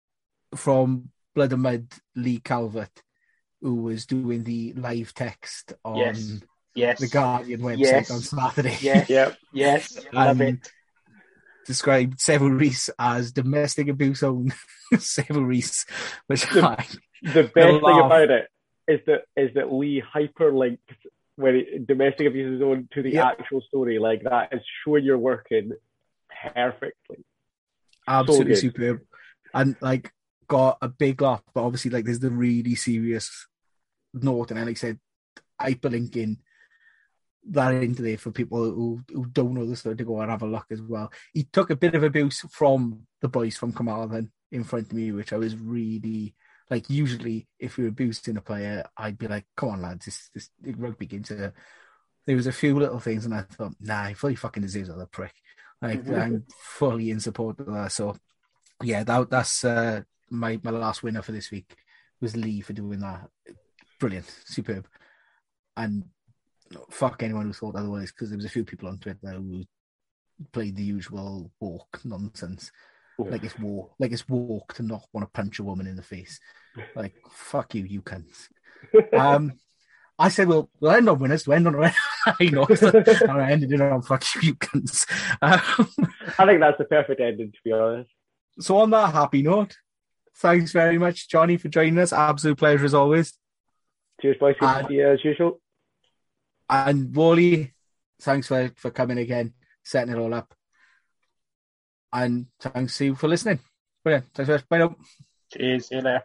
from Blood and Mud, Lee Calvert, who was doing the live text on yes. Yes. the Guardian website yes. on Saturday. Yes, yep. yes, love it. Described Seville Reese as domestic abuse on Seville Reese, which the, I the best thing laugh. about it is that is that Lee hyperlinked when it, domestic abuse is on to the yep. actual story. Like that is showing you're working perfectly. Absolutely so superb, and like got a big laugh. But obviously, like there's the really serious note, and then like I said, hyperlinking that into there for people who, who don't know the story to go and have a look as well. He took a bit of abuse from the boys from Carmarthen in front of me, which I was really like. Usually, if we were boosting a player, I'd be like, "Come on, lads, this this rugby game." So there was a few little things, and I thought, "Nah, he fully fucking deserves that prick." Like mm-hmm. I'm fully in support of that. So yeah, that that's uh, my my last winner for this week was Lee for doing that. Brilliant, superb, and. Fuck anyone who thought otherwise, because there was a few people on Twitter who played the usual woke nonsense. Yeah. Like it's woke, like it's woke to not want to punch a woman in the face. Like fuck you, you cunts. Um, I said, well, we'll end on winners. To end on a high note, and I ended it on fuck you, you cunts. Um, I think that's the perfect ending, to be honest. So on that happy note, thanks very much, Johnny, for joining us. Absolute pleasure as always. Cheers, boys. Good to see you as usual. And Wally, thanks for, for coming again, setting it all up. And thanks to you for listening. Brilliant. Thanks very much. Bye now. Cheers. See you later.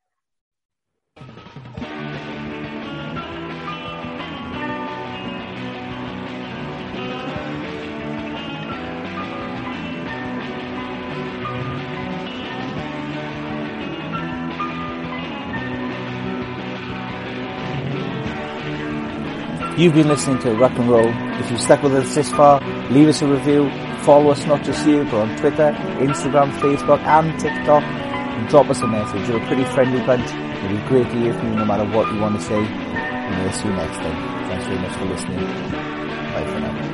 You've been listening to Rock and Roll. If you've stuck with us this far, leave us a review. Follow us not just here, but on Twitter, Instagram, Facebook, and TikTok. And drop us a message. You're a pretty friendly bunch. It'll be great to hear from you no matter what you want to say. And we'll see you next time. Thanks very much for listening. Bye for now.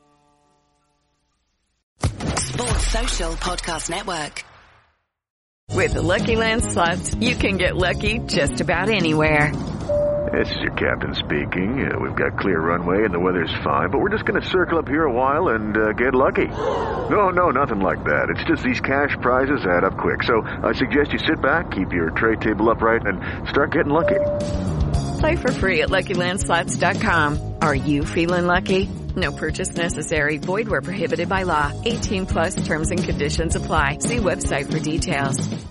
Social Podcast Network. With the Lucky Land Slots, you can get lucky just about anywhere. This is your captain speaking. Uh, we've got clear runway and the weather's fine, but we're just going to circle up here a while and uh, get lucky. No, no, nothing like that. It's just these cash prizes add up quick. So I suggest you sit back, keep your tray table upright, and start getting lucky. Play for free at Lucky Land Slots dot com. Are you feeling lucky? No purchase necessary. Void where prohibited by law. eighteen plus terms and conditions apply. See website for details.